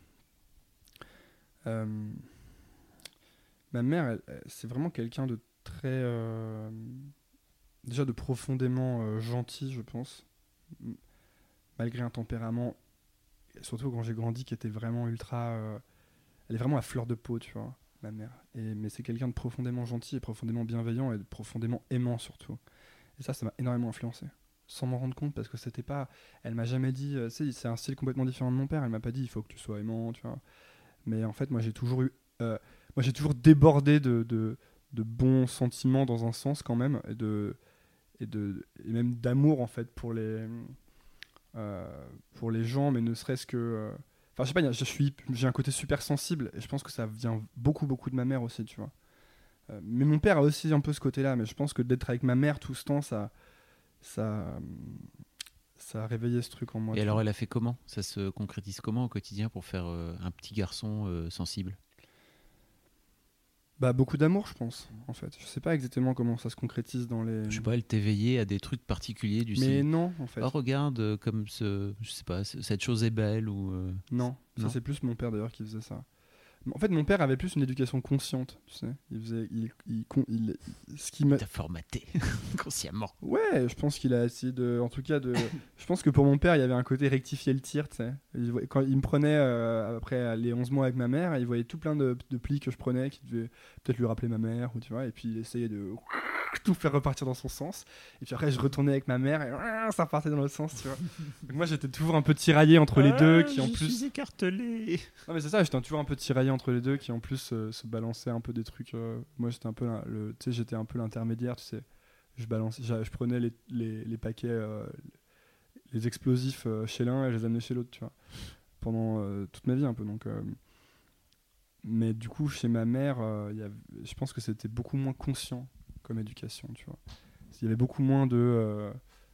c'est vraiment quelqu'un de très, déjà de profondément gentil, je pense, malgré un tempérament, surtout quand j'ai grandi, qui était vraiment ultra, elle est vraiment à fleur de peau, tu vois, ma mère. Mais c'est quelqu'un de profondément gentil et profondément bienveillant et de profondément aimant surtout. Et ça m'a énormément influencé, sans m'en rendre compte, parce que c'était pas... Elle m'a jamais dit... tu sais, c'est un style complètement différent de mon père. Elle m'a pas dit, il faut que tu sois aimant, tu vois. Mais en fait, moi, j'ai toujours débordé de bons sentiments dans un sens, quand même, et même d'amour, en fait, pour les gens, mais ne serait-ce que... Enfin, je sais pas, j'ai un côté super sensible, et je pense que ça vient beaucoup, beaucoup de ma mère aussi, tu vois. Mais mon père a aussi un peu ce côté-là, mais je pense que d'être avec ma mère tout ce temps, ça a réveillé ce truc en moi. Et alors, elle a fait comment ? Ça se concrétise comment au quotidien pour faire un petit garçon sensible ? Bah, beaucoup d'amour, je pense, en fait. Je sais pas exactement comment ça se concrétise dans les... Je sais pas, elle t'éveillait à des trucs particuliers du Mais style. non, en fait. Oh, regarde, comme je sais pas, cette chose est belle ou... Non, non. Ça c'est plus mon père d'ailleurs qui faisait ça. En fait, mon père avait plus une éducation consciente, tu sais. Ce qui m'a... T'as formaté consciemment. Ouais, je pense qu'il a essayé de... En tout cas, je pense que pour mon père, il y avait un côté rectifier le tir, tu sais. Quand il me prenait, après les 11 mois avec ma mère, il voyait tout plein de plis que je prenais, qui devaient peut-être lui rappeler ma mère, ou tu vois, et puis il essayait de tout faire repartir dans son sens. Et puis après, je retournais avec ma mère, et ça repartait dans l'autre sens, tu vois. Donc moi, j'étais toujours un peu tiraillé entre les deux, qui en plus... Je suis écartelé. Non mais c'est ça, j'étais toujours un peu tiraillé entre les deux, qui en plus se balançaient un peu des trucs. Moi j'étais un peu j'étais un peu l'intermédiaire, tu sais. je prenais les paquets, les explosifs chez l'un et je les amenais chez l'autre, tu vois, pendant toute ma vie un peu. Donc, mais du coup, chez ma mère, je pense que c'était beaucoup moins conscient comme éducation, tu vois. Il y avait beaucoup moins de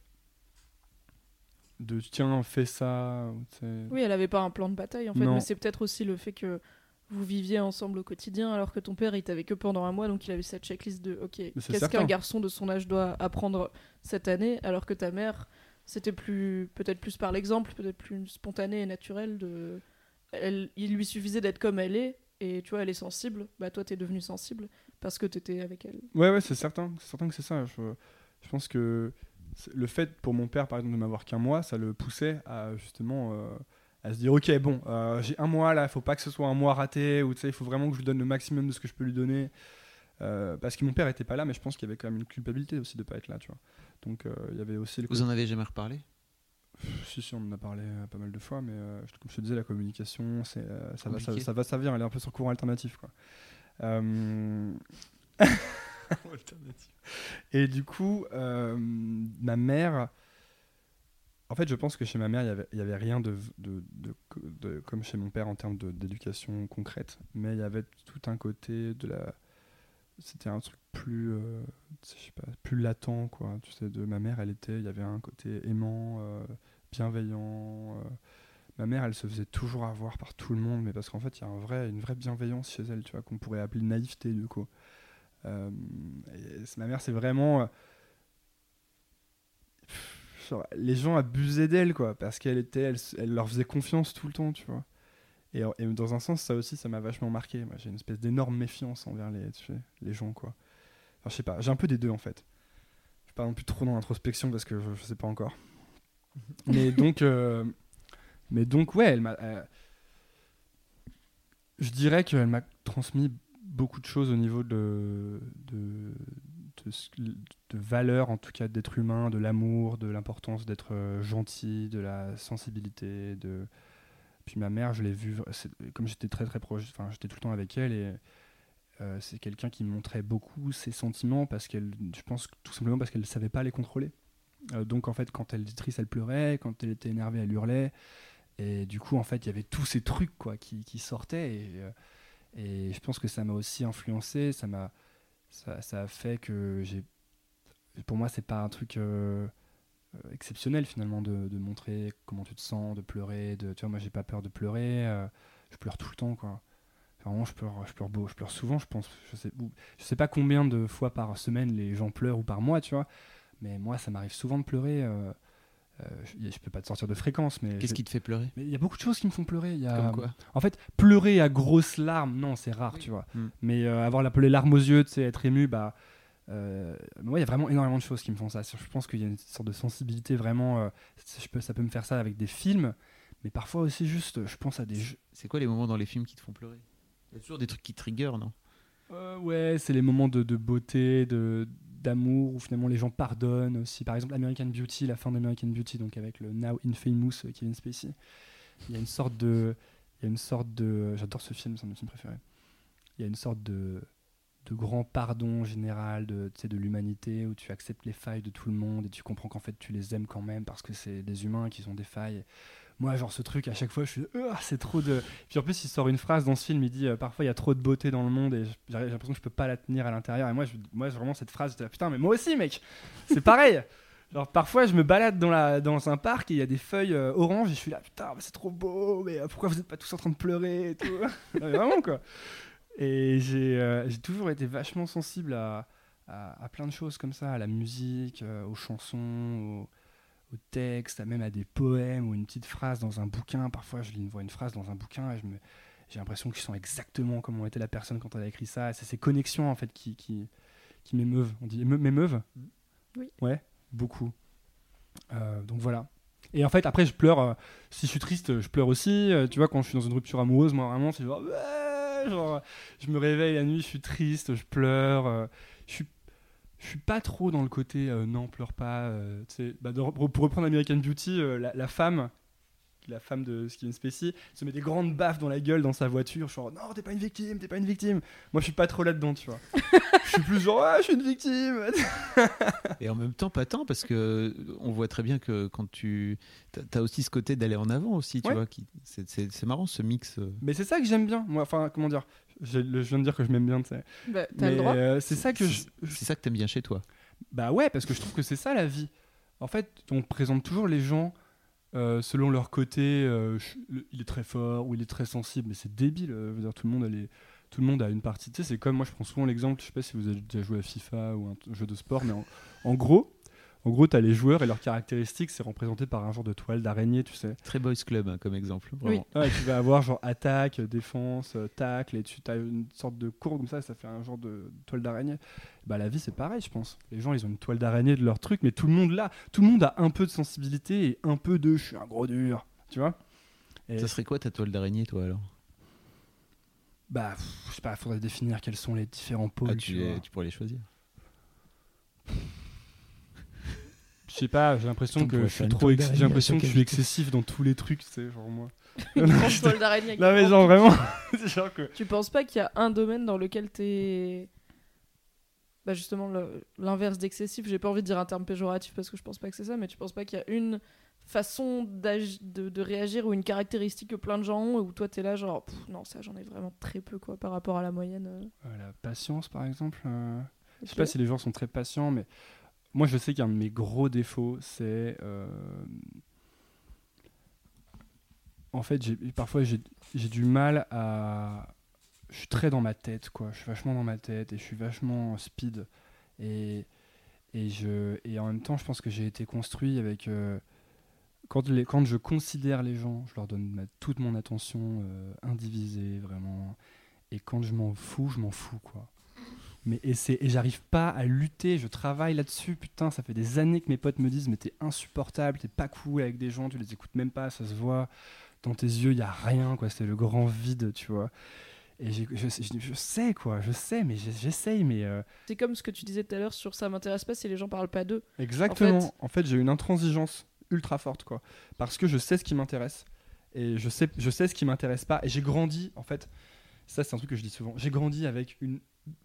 tiens, fais ça. Oui, elle avait pas un plan de bataille en fait, Non. mais c'est peut-être aussi le fait que vous viviez ensemble au quotidien alors que ton père il t'avait que pendant un mois, donc il avait cette checklist de ok, qu'est-ce certain. qu'un garçon de son âge doit apprendre cette année, alors que ta mère c'était peut-être plus par l'exemple, peut-être plus spontané et naturel il lui suffisait d'être comme elle est, et tu vois elle est sensible, bah toi t'es devenu sensible parce que t'étais avec elle. Ouais, c'est certain que c'est ça. Je pense que le fait pour mon père par exemple de m'avoir qu'un mois, ça le poussait à justement à se dire ok bon, j'ai un mois là, il faut pas que ce soit un mois raté, ou tu sais, il faut vraiment que je lui donne le maximum de ce que je peux lui donner, parce que mon père était pas là, mais je pense qu'il y avait quand même une culpabilité aussi de pas être là, tu vois. Donc il y avait aussi Vous en avez jamais reparlé? Si, on en a parlé pas mal de fois, mais comme je te disais, la communication, ça va, ça vient, elle est un peu sur courant alternatif, quoi. Alternative. Et du coup, ma mère, en fait, je pense que chez ma mère, il y avait rien de comme chez mon père en termes d'éducation concrète, mais il y avait tout un côté c'était un truc plus, je sais pas, plus latent, quoi. Tu sais, de ma mère, il y avait un côté aimant, bienveillant. Ma mère, elle se faisait toujours avoir par tout le monde, mais parce qu'en fait, il y a une vraie bienveillance chez elle, tu vois, qu'on pourrait appeler naïveté, du coup. Ma mère, c'est vraiment... genre, les gens abusaient d'elle, quoi, parce elle leur faisait confiance tout le temps, tu vois. Et dans un sens, ça aussi, ça m'a vachement marqué. Moi, j'ai une espèce d'énorme méfiance envers les gens, quoi. Enfin, je sais pas, j'ai un peu des deux, en fait. Je suis pas non plus trop dans l'introspection, parce que je sais pas encore. Mais donc, ouais, je dirais qu'elle m'a transmis beaucoup de choses au niveau de valeur, en tout cas d'être humain, de l'amour, de l'importance d'être gentil, de la sensibilité. Puis ma mère, je l'ai vue, comme j'étais très très proche, enfin j'étais tout le temps avec elle, et c'est quelqu'un qui me montrait beaucoup ses sentiments, je pense tout simplement parce qu'elle ne savait pas les contrôler. Donc en fait, quand elle était triste, elle pleurait, quand elle était énervée, elle hurlait. Et du coup, en fait, il y avait tous ces trucs, quoi, qui sortaient, et je pense que ça m'a aussi influencé, ça a fait que pour moi, c'est pas un truc exceptionnel finalement de montrer comment tu te sens, de pleurer, tu vois, moi j'ai pas peur de pleurer, je pleure tout le temps, quoi. Enfin, vraiment, je pleure souvent, je pense. Je sais pas combien de fois par semaine les gens pleurent ou par mois, tu vois, mais moi ça m'arrive souvent de pleurer. Je peux pas te sortir de fréquence, mais qu'est-ce qui te fait pleurer? Mais il y a beaucoup de choses qui me font pleurer. Comme quoi? En fait, pleurer à grosses larmes, non, c'est rare, tu vois. Mais avoir les larmes aux yeux, tu sais, être ému, bah, moi, il y a vraiment énormément de choses qui me font ça. Je pense qu'il y a une sorte de sensibilité vraiment. Ça peut me faire ça avec des films, mais parfois aussi juste, je pense à des jeux. C'est quoi les moments dans les films qui te font pleurer? Il y a toujours des trucs qui triggerent, non? Ouais, c'est les moments de beauté, d'amour, où finalement les gens pardonnent aussi. Par exemple, American Beauty, la fin d'American Beauty, donc avec le Now Infamous Kevin Spacey. Il y a une sorte de... J'adore ce film, c'est un de mes films préférés. Il y a une sorte de grand pardon général de l'humanité, où tu acceptes les failles de tout le monde et tu comprends qu'en fait tu les aimes quand même parce que c'est des humains qui ont des failles. Moi, genre ce truc, à chaque fois, je suis c'est trop de... Puis en plus, il sort une phrase dans ce film, il dit parfois il y a trop de beauté dans le monde et j'ai l'impression que je peux pas la tenir à l'intérieur. Et moi vraiment, cette phrase, j'étais là, putain, mais moi aussi, mec, c'est pareil. Genre parfois, je me balade dans un parc et il y a des feuilles oranges et je suis là, putain, c'est trop beau, mais pourquoi vous êtes pas tous en train de pleurer et tout. Non, mais vraiment, quoi. Et j'ai toujours été vachement sensible à plein de choses comme ça, à la musique, aux chansons, au texte, même à des poèmes ou une petite phrase dans un bouquin. Parfois, je vois une phrase dans un bouquin et j'ai l'impression que je sens exactement comment était la personne quand elle a écrit ça. Et c'est ces connexions en fait qui m'émeuvent. On dit m'émeuvent ? Oui. Ouais, beaucoup. Donc voilà. Et en fait, après, je pleure. Si je suis triste, je pleure aussi. Tu vois, quand je suis dans une rupture amoureuse, moi vraiment, c'est genre, je me réveille la nuit, je suis triste, je pleure. Je suis pas trop dans le côté non, pleure pas. Pour reprendre American Beauty, la femme la femme de Kevin Spacey, se met des grandes baffes dans la gueule dans sa voiture, genre non, t'es pas une victime. Moi, je suis pas trop là-dedans, tu vois. Je suis plus genre, je suis une victime. Et en même temps, pas tant, parce que on voit très bien que quand t'as aussi ce côté d'aller en avant aussi, tu vois. C'est marrant ce mix. Mais c'est ça que j'aime bien, moi. Enfin, comment dire, je viens de dire que je m'aime bien, tu sais. Bah, t'as le droit. C'est ça que c'est ça que t'aimes bien chez toi. Bah ouais, parce que je trouve que c'est ça la vie. En fait, on présente toujours les gens selon leur côté. Il est très fort ou il est très sensible, mais c'est débile. Je veux dire, tout le monde a une partie. Tu sais, c'est comme moi, je prends souvent l'exemple. Je sais pas si vous avez déjà joué à FIFA ou un jeu de sport, mais en gros, t'as les joueurs et leurs caractéristiques, c'est représenté par un genre de toile d'araignée, tu sais. Très boys club comme exemple. Vraiment. Oui. Ouais, tu vas avoir genre attaque, défense, tacle, et tu as une sorte de courbe comme ça fait un genre de toile d'araignée. Bah la vie c'est pareil, je pense. Les gens ils ont une toile d'araignée de leur truc, mais tout le monde a un peu de sensibilité et un peu de je suis un gros dur, tu vois. Et ça serait quoi ta toile d'araignée, toi alors? Bah je sais pas, faudrait définir quels sont les différents pôles. Tu pourrais les choisir. Je sais pas, j'ai l'impression que je suis excessif dans tous les trucs, tu sais, genre moi. Une grande toile d'araignée avec Non mais des genre grands vraiment, c'est genre que... Tu penses pas qu'il y a un domaine dans lequel t'es... Bah justement l'inverse d'excessif, j'ai pas envie de dire un terme péjoratif parce que je pense pas que c'est ça, mais tu penses pas qu'il y a une façon de réagir ou une caractéristique que plein de gens ont où toi t'es là genre non, ça j'en ai vraiment très peu quoi par rapport à la moyenne. La patience par exemple, je sais pas si les gens sont très patients, mais moi je sais qu'un de mes gros défauts c'est en fait parfois j'ai du mal à... Je suis très dans ma tête, quoi. Je suis vachement dans ma tête et je suis vachement speed. Et en même temps, je pense que j'ai été construit avec... Quand je considère les gens, je leur donne toute mon attention indivisée, vraiment. Et quand je m'en fous, quoi. Et j'arrive pas à lutter, je travaille là-dessus. Putain, ça fait des années que mes potes me disent « Mais t'es insupportable, t'es pas cool avec des gens, tu les écoutes même pas, ça se voit. Dans tes yeux, il y a rien, quoi. C'est le grand vide, tu vois. » Et je sais quoi, mais j'essaye, mais... C'est comme ce que tu disais tout à l'heure sur ça m'intéresse pas si les gens parlent pas d'eux. Exactement, en fait j'ai une intransigeance ultra forte, quoi. Parce que je sais ce qui m'intéresse, et je sais ce qui m'intéresse pas, et j'ai grandi, en fait, ça c'est un truc que je dis souvent, j'ai grandi avec une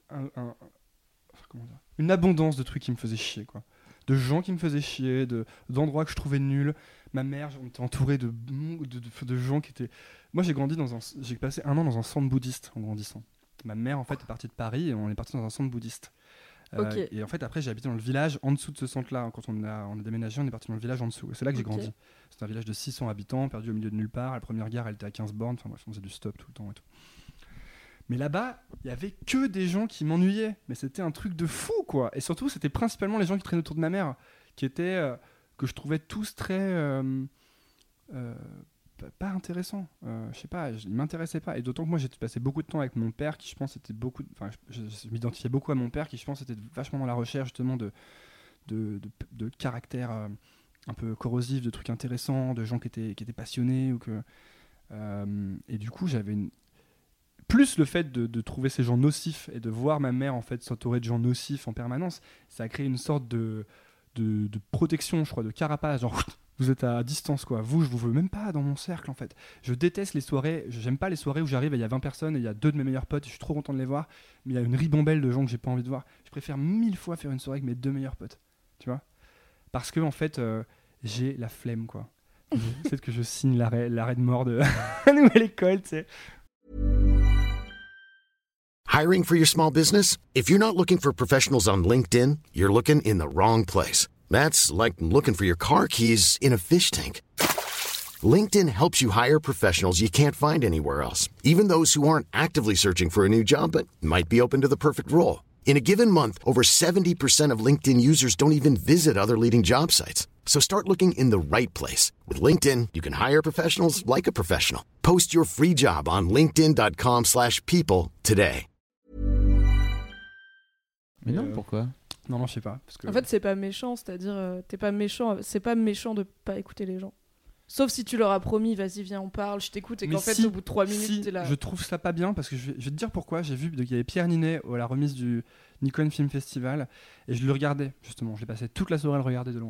abondance de trucs qui me faisaient chier, quoi. De gens qui me faisaient chier, d'endroits que je trouvais nuls. Ma mère, on était entouré de gens qui étaient... Moi, j'ai passé 1 an dans un centre bouddhiste en grandissant. Ma mère, en fait, est partie de Paris et on est parti dans un centre bouddhiste. Okay. Et en fait, après, j'ai habité dans le village en dessous de ce centre-là. Quand on a déménagé, on est parti dans le village en dessous. Et c'est là que j'ai grandi. C'est un village de 600 habitants, perdu au milieu de nulle part. La première gare, elle était à 15 bornes. Enfin bref, on faisait du stop tout le temps et tout. Mais là-bas, il y avait que des gens qui m'ennuyaient. Mais c'était un truc de fou, quoi. Et surtout, c'était principalement les gens qui traînaient autour de ma mère, qui étaient... que je trouvais tous très... pas intéressants. Je sais pas, ils m'intéressaient pas. Et d'autant que moi, j'ai passé beaucoup de temps avec mon père, qui je pense était beaucoup... Enfin, je m'identifiais beaucoup à mon père, qui je pense était vachement dans la recherche, justement, de caractères un peu corrosifs, de trucs intéressants, de gens qui étaient passionnés. Et du coup, j'avais plus le fait de trouver ces gens nocifs et de voir ma mère en fait s'entourer de gens nocifs en permanence, ça a créé une sorte de protection, je crois, de carapace, genre vous êtes à distance, quoi. Vous, je vous veux même pas dans mon cercle, en fait. Je déteste les soirées, j'aime pas les soirées où j'arrive et il y a 20 personnes et il y a 2 de mes meilleurs potes et je suis trop content de les voir, mais il y a une ribambelle de gens que j'ai pas envie de voir. Je préfère 1000 fois faire une soirée avec mes 2 meilleurs potes, tu vois, parce que en fait j'ai la flemme, quoi. Peut-être que je signe l'arrêt de mort de la nouvelle école, tu sais. Hiring for your small business? If you're not looking for professionals on LinkedIn, you're looking in the wrong place. That's like looking for your car keys in a fish tank. LinkedIn helps you hire professionals you can't find anywhere else, even those who aren't actively searching for a new job but might be open to the perfect role. In a given month, over 70% of LinkedIn users don't even visit other leading job sites. So start looking in the right place. With LinkedIn, you can hire professionals like a professional. Post your free job on linkedin.com/people today. Mais non, pourquoi ? Non, je sais pas. Parce que... En fait, c'est pas méchant, c'est-à-dire, t'es pas méchant, c'est pas méchant de pas écouter les gens. Sauf si tu leur as promis, vas-y, viens, on parle, je t'écoute, et qu'en fait, au bout de 3 minutes, t'es là. Je trouve ça pas bien, parce que je vais te dire pourquoi. J'ai vu qu'il y avait Pierre Ninet à la remise du Nikon Film Festival, et je le regardais, justement. Je l'ai passé toute la soirée à le regarder de loin.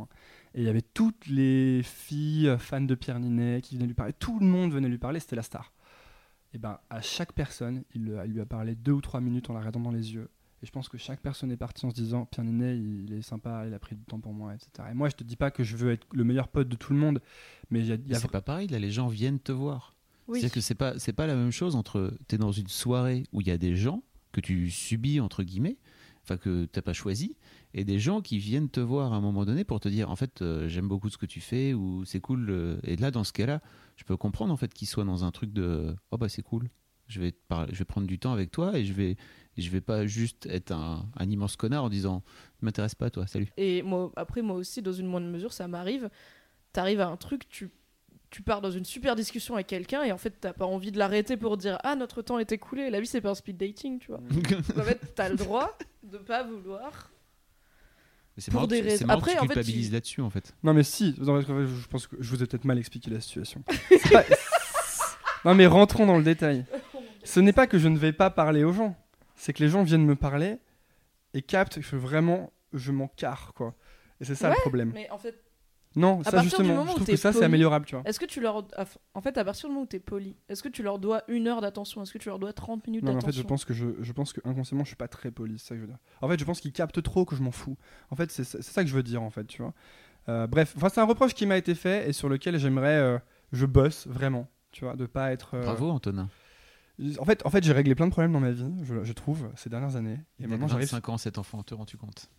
Et il y avait toutes les filles fans de Pierre Ninet qui venaient lui parler. Tout le monde venait lui parler, c'était la star. Et ben à chaque personne, il lui a parlé 2 ou 3 minutes en la regardant dans les yeux. Et je pense que chaque personne est partie en se disant Pierre Ninet, il est sympa, il a pris du temps pour moi, etc. Et moi, je te dis pas que je veux être le meilleur pote de tout le monde, mais C'est pas pareil, là, les gens viennent te voir. Oui. C'est-à-dire que c'est pas la même chose entre t'es dans une soirée où il y a des gens que tu subis, entre guillemets, enfin que t'as pas choisi, et des gens qui viennent te voir à un moment donné pour te dire en fait j'aime beaucoup ce que tu fais ou c'est cool. Et là, dans ce cas-là, je peux comprendre en fait qu'ils soient dans un truc de oh bah c'est cool, je vais prendre du temps avec toi et je vais pas juste être un immense connard en disant m'intéresse pas toi, salut. Et moi aussi, dans une moindre mesure, ça m'arrive. T'arrives à un truc, tu pars dans une super discussion avec quelqu'un et en fait, t'as pas envie de l'arrêter pour dire ah, notre temps est écoulé. La vie, c'est pas un speed dating, tu vois. Donc, en fait, t'as le droit de pas vouloir. Mais c'est Pour marrant, des raisons. c'est marrant Après, que tu en fait, culpabilises là-dessus en fait. Non mais si, je pense que je vous ai peut-être mal expliqué la situation. C'est pas- Non mais rentrons dans le détail. Ce n'est pas que je ne vais pas parler aux gens, c'est que les gens viennent me parler et captent que vraiment je m'en carre quoi. Et c'est ça le problème. Mais en fait, Non, à ça partir du justement, moment je où trouve t'es que ça c'est poli- améliorable, tu vois. est-ce que tu leur. En fait, à partir du moment où t'es poli, est-ce que tu leur dois 1 heure d'attention? Est-ce que tu leur dois 30 minutes Non, mais en d'attention? fait, je pense que inconsciemment, je suis pas très poli, c'est ça que je veux dire. En fait, je pense qu'ils captent trop que je m'en fous. En fait, c'est ça que je veux dire, en fait, tu vois. Bref, enfin, c'est un reproche qui m'a été fait et sur lequel j'aimerais, je bosse vraiment, tu vois, de pas être. Bravo Antonin. En fait, j'ai réglé plein de problèmes dans ma vie, je trouve, ces dernières années. Et Il a maintenant, j'arrive. 25 ans cet enfant, te rends-tu compte?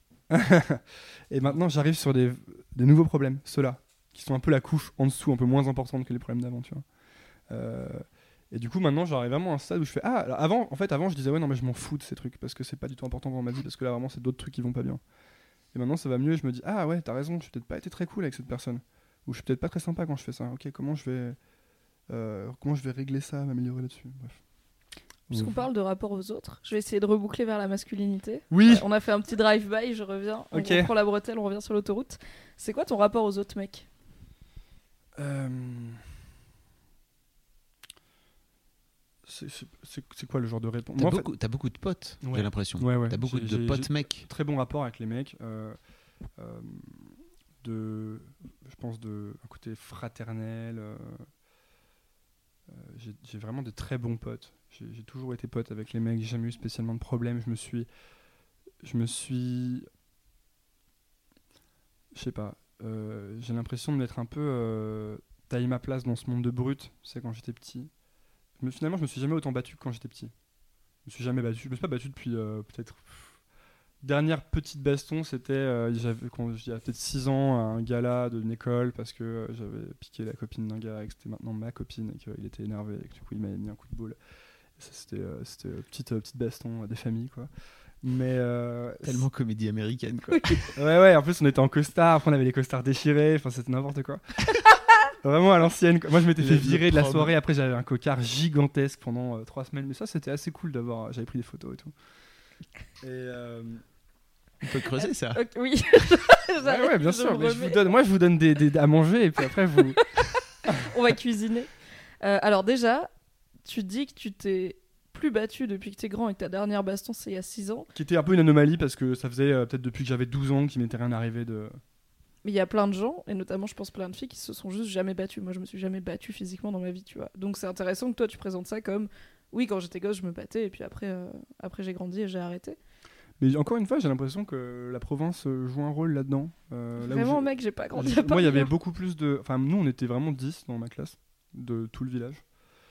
Et maintenant, j'arrive sur des nouveaux problèmes, ceux-là, qui sont un peu la couche en dessous, un peu moins importante que les problèmes d'avant, tu vois. Et du coup, maintenant, j'arrive vraiment à un stade où je fais alors, avant, je disais ouais, non, mais je m'en fous de ces trucs parce que c'est pas du tout important dans ma vie, parce que là, vraiment, c'est d'autres trucs qui vont pas bien. Et maintenant, ça va mieux et je me dis ah ouais, t'as raison, j'ai peut-être pas été très cool avec cette personne, ou je suis peut-être pas très sympa quand je fais ça. Ok, comment je vais régler ça, m'améliorer là-dessus. Bref. Puisqu'on parle de rapport aux autres, je vais essayer de reboucler vers la masculinité. Oui. On a fait un petit drive-by, je reviens. Ok. On prend la bretelle, on revient sur l'autoroute. C'est quoi ton rapport aux autres mecs? C'est quoi le genre de réponse? T'as Moi, en fait, t'as beaucoup de potes, Ouais. j'ai l'impression. Ouais. T'as beaucoup J'ai- de potes mecs. très bon rapport avec les mecs. Je pense un côté fraternel. J'ai vraiment de très bons potes. J'ai toujours été pote avec les mecs. J'ai jamais eu spécialement de problème. Je sais pas. J'ai l'impression de m'être un peu taillé ma place dans ce monde de brut. C'est quand j'étais petit. Finalement, je me suis jamais autant battu que quand j'étais petit. Je me suis pas battu depuis peut-être. Dernière petite baston, c'était quand j'avais peut-être 6 ans à un gala d'une école parce que j'avais piqué la copine d'un gars et que c'était maintenant ma copine et qu'il était énervé et que du coup il m'avait mis un coup de boule. Et ça, c'était petite baston des familles quoi. Mais Tellement comédie américaine quoi. ouais, en plus on était en costard, après on avait les costards déchirés, enfin c'était n'importe quoi. Vraiment à l'ancienne quoi. Moi je m'étais fait virer de la soirée, après j'avais un cocard gigantesque pendant 3 semaines, mais ça c'était assez cool j'avais pris des photos et tout. Et On peut creuser ça. Oui. ouais, bien Je sûr. me Mais remets. je vous donne des à manger et puis après vous. On va cuisiner. Alors déjà, tu dis que tu t'es plus battu depuis que t'es grand et que ta dernière baston c'est il y a 6 ans. Qui était un peu une anomalie parce que ça faisait peut-être depuis que j'avais 12 ans qu'il m'était rien arrivé de. Mais il y a plein de gens, et notamment je pense plein de filles, qui se sont juste jamais battues. Moi je me suis jamais battue physiquement dans ma vie, tu vois. Donc c'est intéressant que toi tu présentes ça comme oui, quand j'étais gosse je me battais et puis après j'ai grandi et j'ai arrêté. Mais encore une fois, j'ai l'impression que la province joue un rôle là-dedans. Là où Vraiment mec, j'ai pas grandi à Paris. Moi, il y avait hein. beaucoup plus de. Enfin, nous, on était vraiment 10 dans ma classe, de tout le village.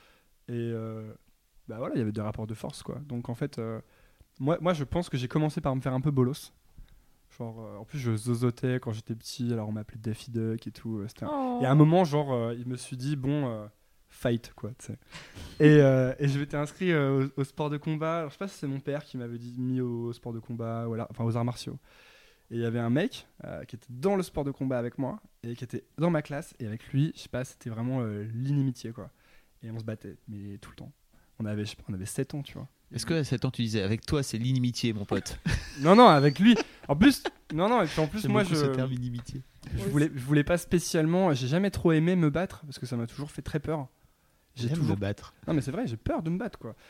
Et bah voilà, il y avait des rapports de force, quoi. Donc en fait, moi, je pense que j'ai commencé par me faire un peu bolos. Genre, en plus, je zozotais quand j'étais petit, alors on m'appelait Daffy Duck et tout. Oh. Et à un moment, genre, il me suis dit, bon, fight, quoi, tu sais. Et je m'étais inscrit au sport de combat. Alors, je sais pas si c'est mon père qui m'avait mis au sport de combat, ou alors, enfin aux arts martiaux. Et il y avait un mec qui était dans le sport de combat avec moi, et qui était dans ma classe, et avec lui, je sais pas, c'était vraiment l'inimitié, quoi. Et on se battait, mais tout le temps. On avait 7 ans, tu vois. Est-ce que à 7 ans tu disais avec toi c'est l'inimitié mon pote? Non, avec lui. En plus, non, et puis en plus, J'aime moi, beaucoup ce terme inimitié. je voulais pas spécialement. J'ai jamais trop aimé me battre parce que ça m'a toujours fait très peur. J'aime me battre. Non, mais c'est vrai, j'ai peur de me battre, quoi.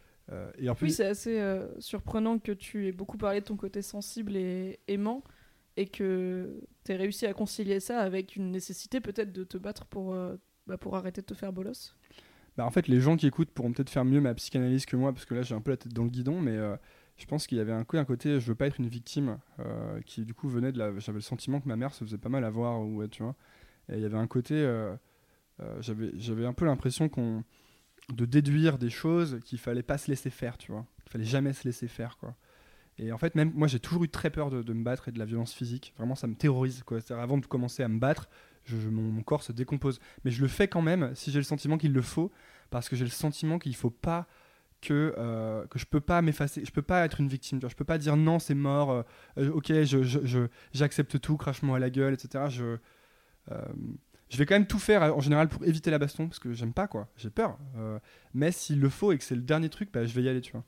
Et en plus, Oui, c'est assez surprenant que tu aies beaucoup parlé de ton côté sensible et aimant, et que t'aies réussi à concilier ça avec une nécessité peut-être de te battre pour arrêter de te faire bolos. Bah, en fait, les gens qui écoutent pourront peut-être faire mieux ma psychanalyse que moi, parce que là, j'ai un peu la tête dans le guidon, mais je pense qu'il y avait un côté, je veux pas être une victime, qui du coup venait j'avais le sentiment que ma mère se faisait pas mal avoir, ou tu vois. Et il y avait un côté, j'avais un peu l'impression de déduire des choses qu'il fallait pas se laisser faire, tu vois. Il fallait jamais se laisser faire, quoi. Et en fait, même moi, j'ai toujours eu très peur de me battre et de la violence physique. Vraiment, ça me terrorise, quoi. C'est-à-dire, avant de commencer à me battre, mon corps se décompose. Mais je le fais quand même si j'ai le sentiment qu'il le faut, parce que j'ai le sentiment qu'il faut pas que je peux pas m'effacer, je peux pas être une victime, tu vois. Je peux pas dire non, c'est mort, ok, j'accepte tout, crache-moi à la gueule, etc. Je vais quand même tout faire en général pour éviter la baston, parce que j'aime pas, quoi, j'ai peur. Mais s'il le faut et que c'est le dernier truc, bah, je vais y aller, tu vois.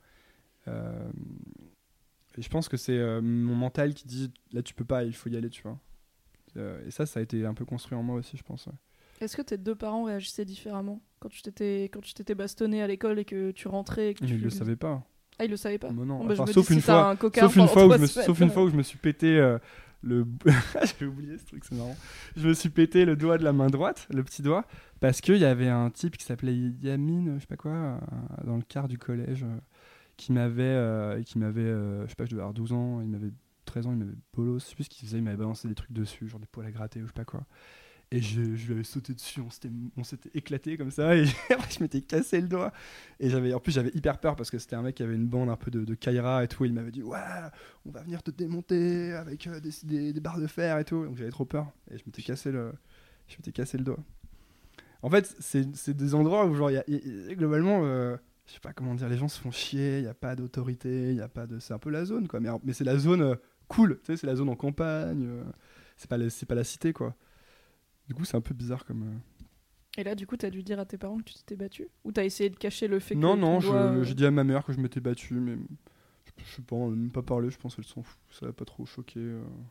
Et je pense que c'est mon mental qui dit là tu peux pas, il faut y aller, tu vois. Et ça a été un peu construit en moi aussi, je pense. Ouais. Est-ce que tes deux parents réagissaient différemment quand tu t'étais bastonné à l'école et que tu rentrais et que Mais ils le savaient pas. Ah, ils le savaient pas. Mais non. Bah, Enfin, sauf une fois où je me suis pété j'ai oublié ce truc, c'est marrant. Je me suis pété le doigt de la main droite, le petit doigt, parce qu'il y avait un type qui s'appelait Yamine, je sais pas quoi, dans le quart du collège, qui m'avait, je sais pas, je devais avoir 12 ans, il m'avait 13 ans, il m'avait bolos, je sais plus ce qu'il faisait, il m'avait balancé des trucs dessus, genre des poils à gratter ou je sais pas quoi. Et je lui avais sauté dessus, on s'était éclaté comme ça, et après je m'étais cassé le doigt. Et en plus j'avais hyper peur parce que c'était un mec qui avait une bande un peu de Kaira et tout, et il m'avait dit ouais, on va venir te démonter avec des barres de fer et tout. Donc j'avais trop peur, et je m'étais cassé le doigt. En fait, c'est des endroits où genre, globalement, je sais pas comment dire, les gens se font chier, il n'y a pas d'autorité, c'est un peu la zone, quoi. Mais c'est la zone cool, tu sais, c'est la zone en campagne, c'est pas la cité, quoi. Du coup, c'est un peu bizarre comme... Et là, du coup, t'as dû dire à tes parents que tu t'étais battu ? Ou t'as essayé de cacher le fait que... Non, j'ai dit à ma mère que je m'étais battu, mais je sais pas, on n'a même pas parlé, je pense qu'elle s'en fout, ça l'a pas trop choqué.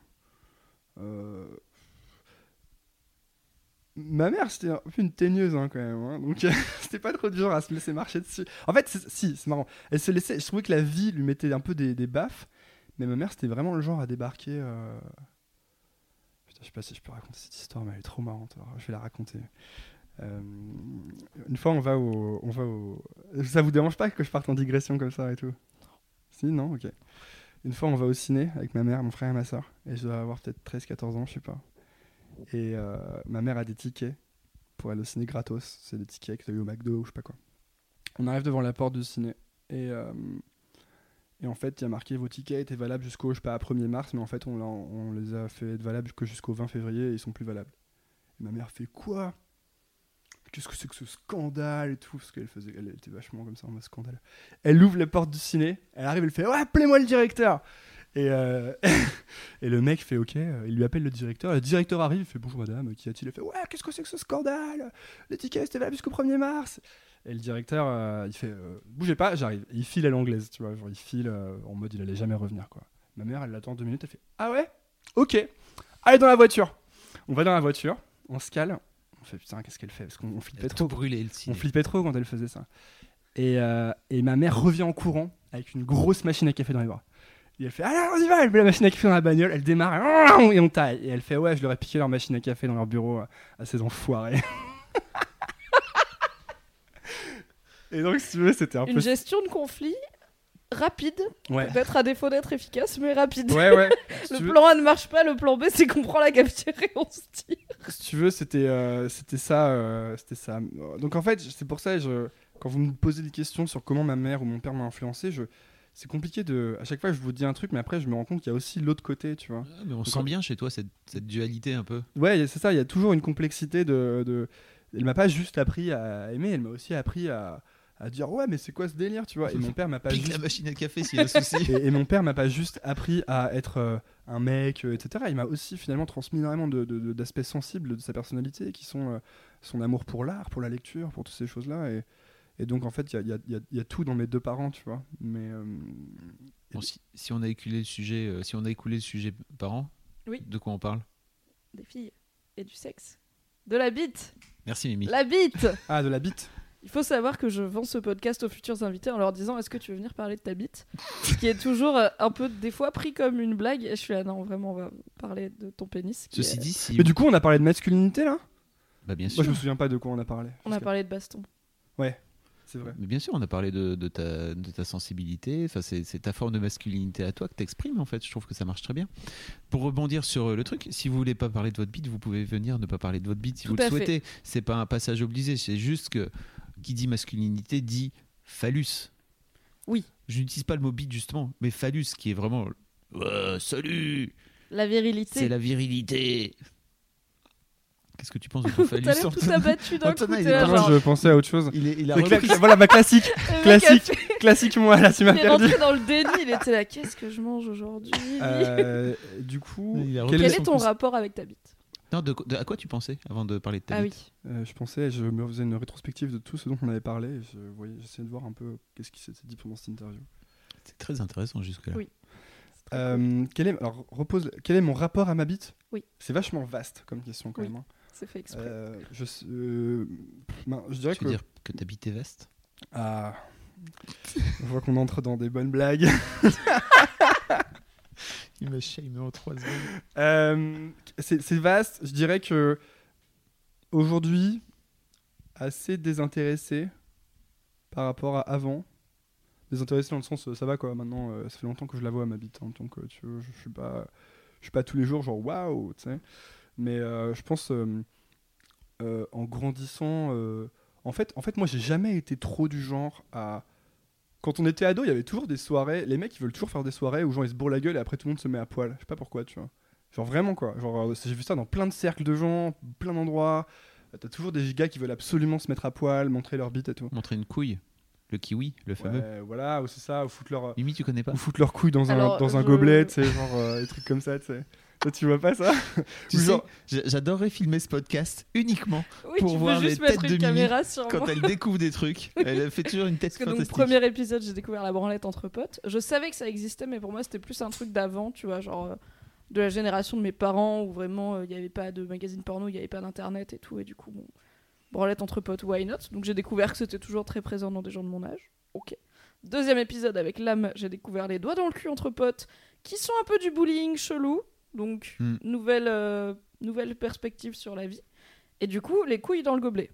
Ma mère, c'était un peu une teigneuse, hein, quand même, hein, donc c'était pas trop dur à se laisser marcher dessus. En fait, c'est marrant, elle se laissait, je trouvais que la vie lui mettait un peu des baffes, mais ma mère, c'était vraiment le genre à débarquer... Je sais pas si je peux raconter cette histoire, mais elle est trop marrante, alors je vais la raconter. Une fois, on va au... Ça vous dérange pas que je parte en digression comme ça et tout ? Si, non ? Ok. Une fois, on va au ciné avec ma mère, mon frère et ma soeur, et je dois avoir peut-être 13-14 ans, je sais pas. Et ma mère a des tickets pour aller au ciné gratos. C'est des tickets que tu as eu au McDo ou je sais pas quoi. On arrive devant la porte du ciné, et en fait, il y a marqué vos tickets étaient valables jusqu'au, je sais pas, 1er mars, mais en fait, on les a fait être valables jusqu'au 20 février et ils sont plus valables. Et ma mère fait quoi ? Qu'est-ce que c'est que ce scandale et tout ? Parce qu'elle était vachement comme ça en mode scandale. Elle ouvre la porte du ciné, elle arrive, elle fait ouais, appelez-moi le directeur ! Et le mec fait ok, il lui appelle le directeur arrive, il fait bonjour madame, qu'y a-t-il ? Elle fait ouais, qu'est-ce que c'est que ce scandale ? Les tickets étaient valables jusqu'au 1er mars ! Et le directeur, il fait bougez pas, j'arrive. Et il file à l'anglaise, tu vois, genre il file en mode il allait jamais revenir, quoi. Ma mère, elle l'attend 2 minutes, elle fait ah ouais ? Ok, allez dans la voiture. On va dans la voiture, on se cale, on fait putain, qu'est-ce qu'elle fait ? Parce qu'on flippait trop. On flippait trop quand elle faisait ça. Et ma mère revient en courant avec une grosse machine à café dans les bras. Et elle fait allez, on y va, elle met la machine à café dans la bagnole, elle démarre et on taille. Et elle fait ouais, je leur ai piqué leur machine à café dans leur bureau à ces enfoirés. Et donc, si tu veux, c'était un peu... Une gestion de conflit rapide, ouais. Peut-être à défaut d'être efficace, mais rapide. Ouais. Le plan A ne marche pas, le plan B, c'est qu'on prend la cafetière et on se tire. Si tu veux, c'était ça. Donc en fait, c'est pour ça, quand vous me posez des questions sur comment ma mère ou mon père m'a influencé, c'est compliqué de... À chaque fois, je vous dis un truc, mais après, je me rends compte qu'il y a aussi l'autre côté, tu vois. Ah, mais on sent bien chez toi cette dualité un peu. Ouais, c'est ça, il y a toujours une complexité de... Elle m'a pas juste appris à aimer, elle m'a aussi appris à dire ouais, mais c'est quoi ce délire, tu vois. Et mon père m'a pas Pique juste... la machine à café s'il y a un souci. et mon père m'a pas juste appris à être un mec, etc. Il m'a aussi finalement transmis énormément d'aspects sensibles de sa personnalité, qui sont son amour pour l'art, pour la lecture, pour toutes ces choses-là. Et donc en fait, il y a tout dans mes deux parents, tu vois. Mais bon, si on a écoulé le sujet parents, oui. De quoi on parle ? Des filles et du sexe. De la bite. Merci Mimi. La bite. Ah, de la bite. Il faut savoir que je vends ce podcast aux futurs invités en leur disant est-ce que tu veux venir parler de ta bite, ce qui est toujours un peu des fois pris comme une blague. Et je suis là non vraiment on va parler de ton pénis. Ceci dit, si. Mais du coup, on a parlé de masculinité là. Bah, bien sûr. Moi, je me souviens pas de quoi on a parlé. On a parlé de baston. Ouais, c'est vrai. Mais bien sûr, on a parlé de ta sensibilité. Enfin, c'est ta forme de masculinité à toi que t'exprimes. En fait, je trouve que ça marche très bien. Pour rebondir sur le truc, si vous voulez pas parler de votre bite, vous pouvez venir ne pas parler de votre bite si Tout vous le à fait. souhaitez. C'est pas un passage obligé. C'est juste que qui dit masculinité dit phallus. Oui. Je n'utilise pas le mot bite justement, mais phallus qui est vraiment salut. La virilité. C'est la virilité. Qu'est-ce que tu penses de ton phallus? T'as l'air tout abattu d'un coup. Antonin, il t'es est là, vraiment- genre, Moi, je pensais à autre chose. Il a C'est repris. voilà ma classique, le mec classique, a fait- classique moi là, tu m'as Il est perdu. rentré dans le déni, il était là, qu'est-ce que je mange aujourd'hui Du coup, Il a quel Quel est est ton rapport avec ta bite? Non, à quoi tu pensais avant de parler de ta Ah bite? oui. Je pensais, je me faisais une rétrospective de tout ce dont on avait parlé. Et j'essayais de voir un peu qu'est-ce qui s'était dit pendant cette interview. C'est très intéressant jusque-là. Oui. Quel est mon rapport à ma bite? Oui. C'est vachement vaste comme question quand Oui. même. Hein. C'est fait exprès. Je dirais Tu que veux dire que ta bite est vaste? ah, je vois qu'on entre dans des bonnes blagues. Il m'a shamé en 3 secondes. C'est vaste. Je dirais que aujourd'hui, assez désintéressé par rapport à avant. Désintéressé dans le sens, ça va quoi. Maintenant, ça fait longtemps que je la vois ma bite. Hein, donc, tu vois, je suis pas tous les jours genre waouh, tu sais. Mais je pense en grandissant, en fait, moi, j'ai jamais été trop du genre à. Quand on était ado, il y avait toujours des soirées. Les mecs, ils veulent toujours faire des soirées où genre ils se bourrent la gueule et après tout le monde se met à poil. Je sais pas pourquoi, tu vois. Genre vraiment quoi. Genre j'ai vu ça dans plein de cercles de gens, plein d'endroits. T'as toujours des gars qui veulent absolument se mettre à poil, montrer leur bite et tout. Montrer une couille. Le kiwi, le fameux. Ouais, voilà, ou c'est ça, ou foutre Mimi, tu connais pas? leur couille dans Alors, un je- gobelet, tu sais, genre des trucs comme ça, tu sais. Toi, tu vois pas ça? Tu Ou sais, genre- j'adorerais filmer ce podcast uniquement Oui, pour tu voir peux juste les mettre têtes une de caméra sur quand moi. elle découvre des trucs. Elle fait toujours une tête Parce que donc, fantastique. premier épisode, j'ai découvert la branlette entre potes. Je savais que ça existait, mais pour moi, c'était plus un truc d'avant, tu vois, genre de la génération de mes parents où vraiment il n'y avait pas de magazine porno, il n'y avait pas d'internet et tout. Et du coup, bon, branlette entre potes, why not? Donc j'ai découvert que c'était toujours très présent dans des gens de mon âge. Ok. Deuxième épisode avec l'âme, j'ai découvert les doigts dans le cul entre potes, qui sont un peu du bullying chelou. Donc, nouvelle perspective sur la vie. Et du coup, les couilles dans le gobelet.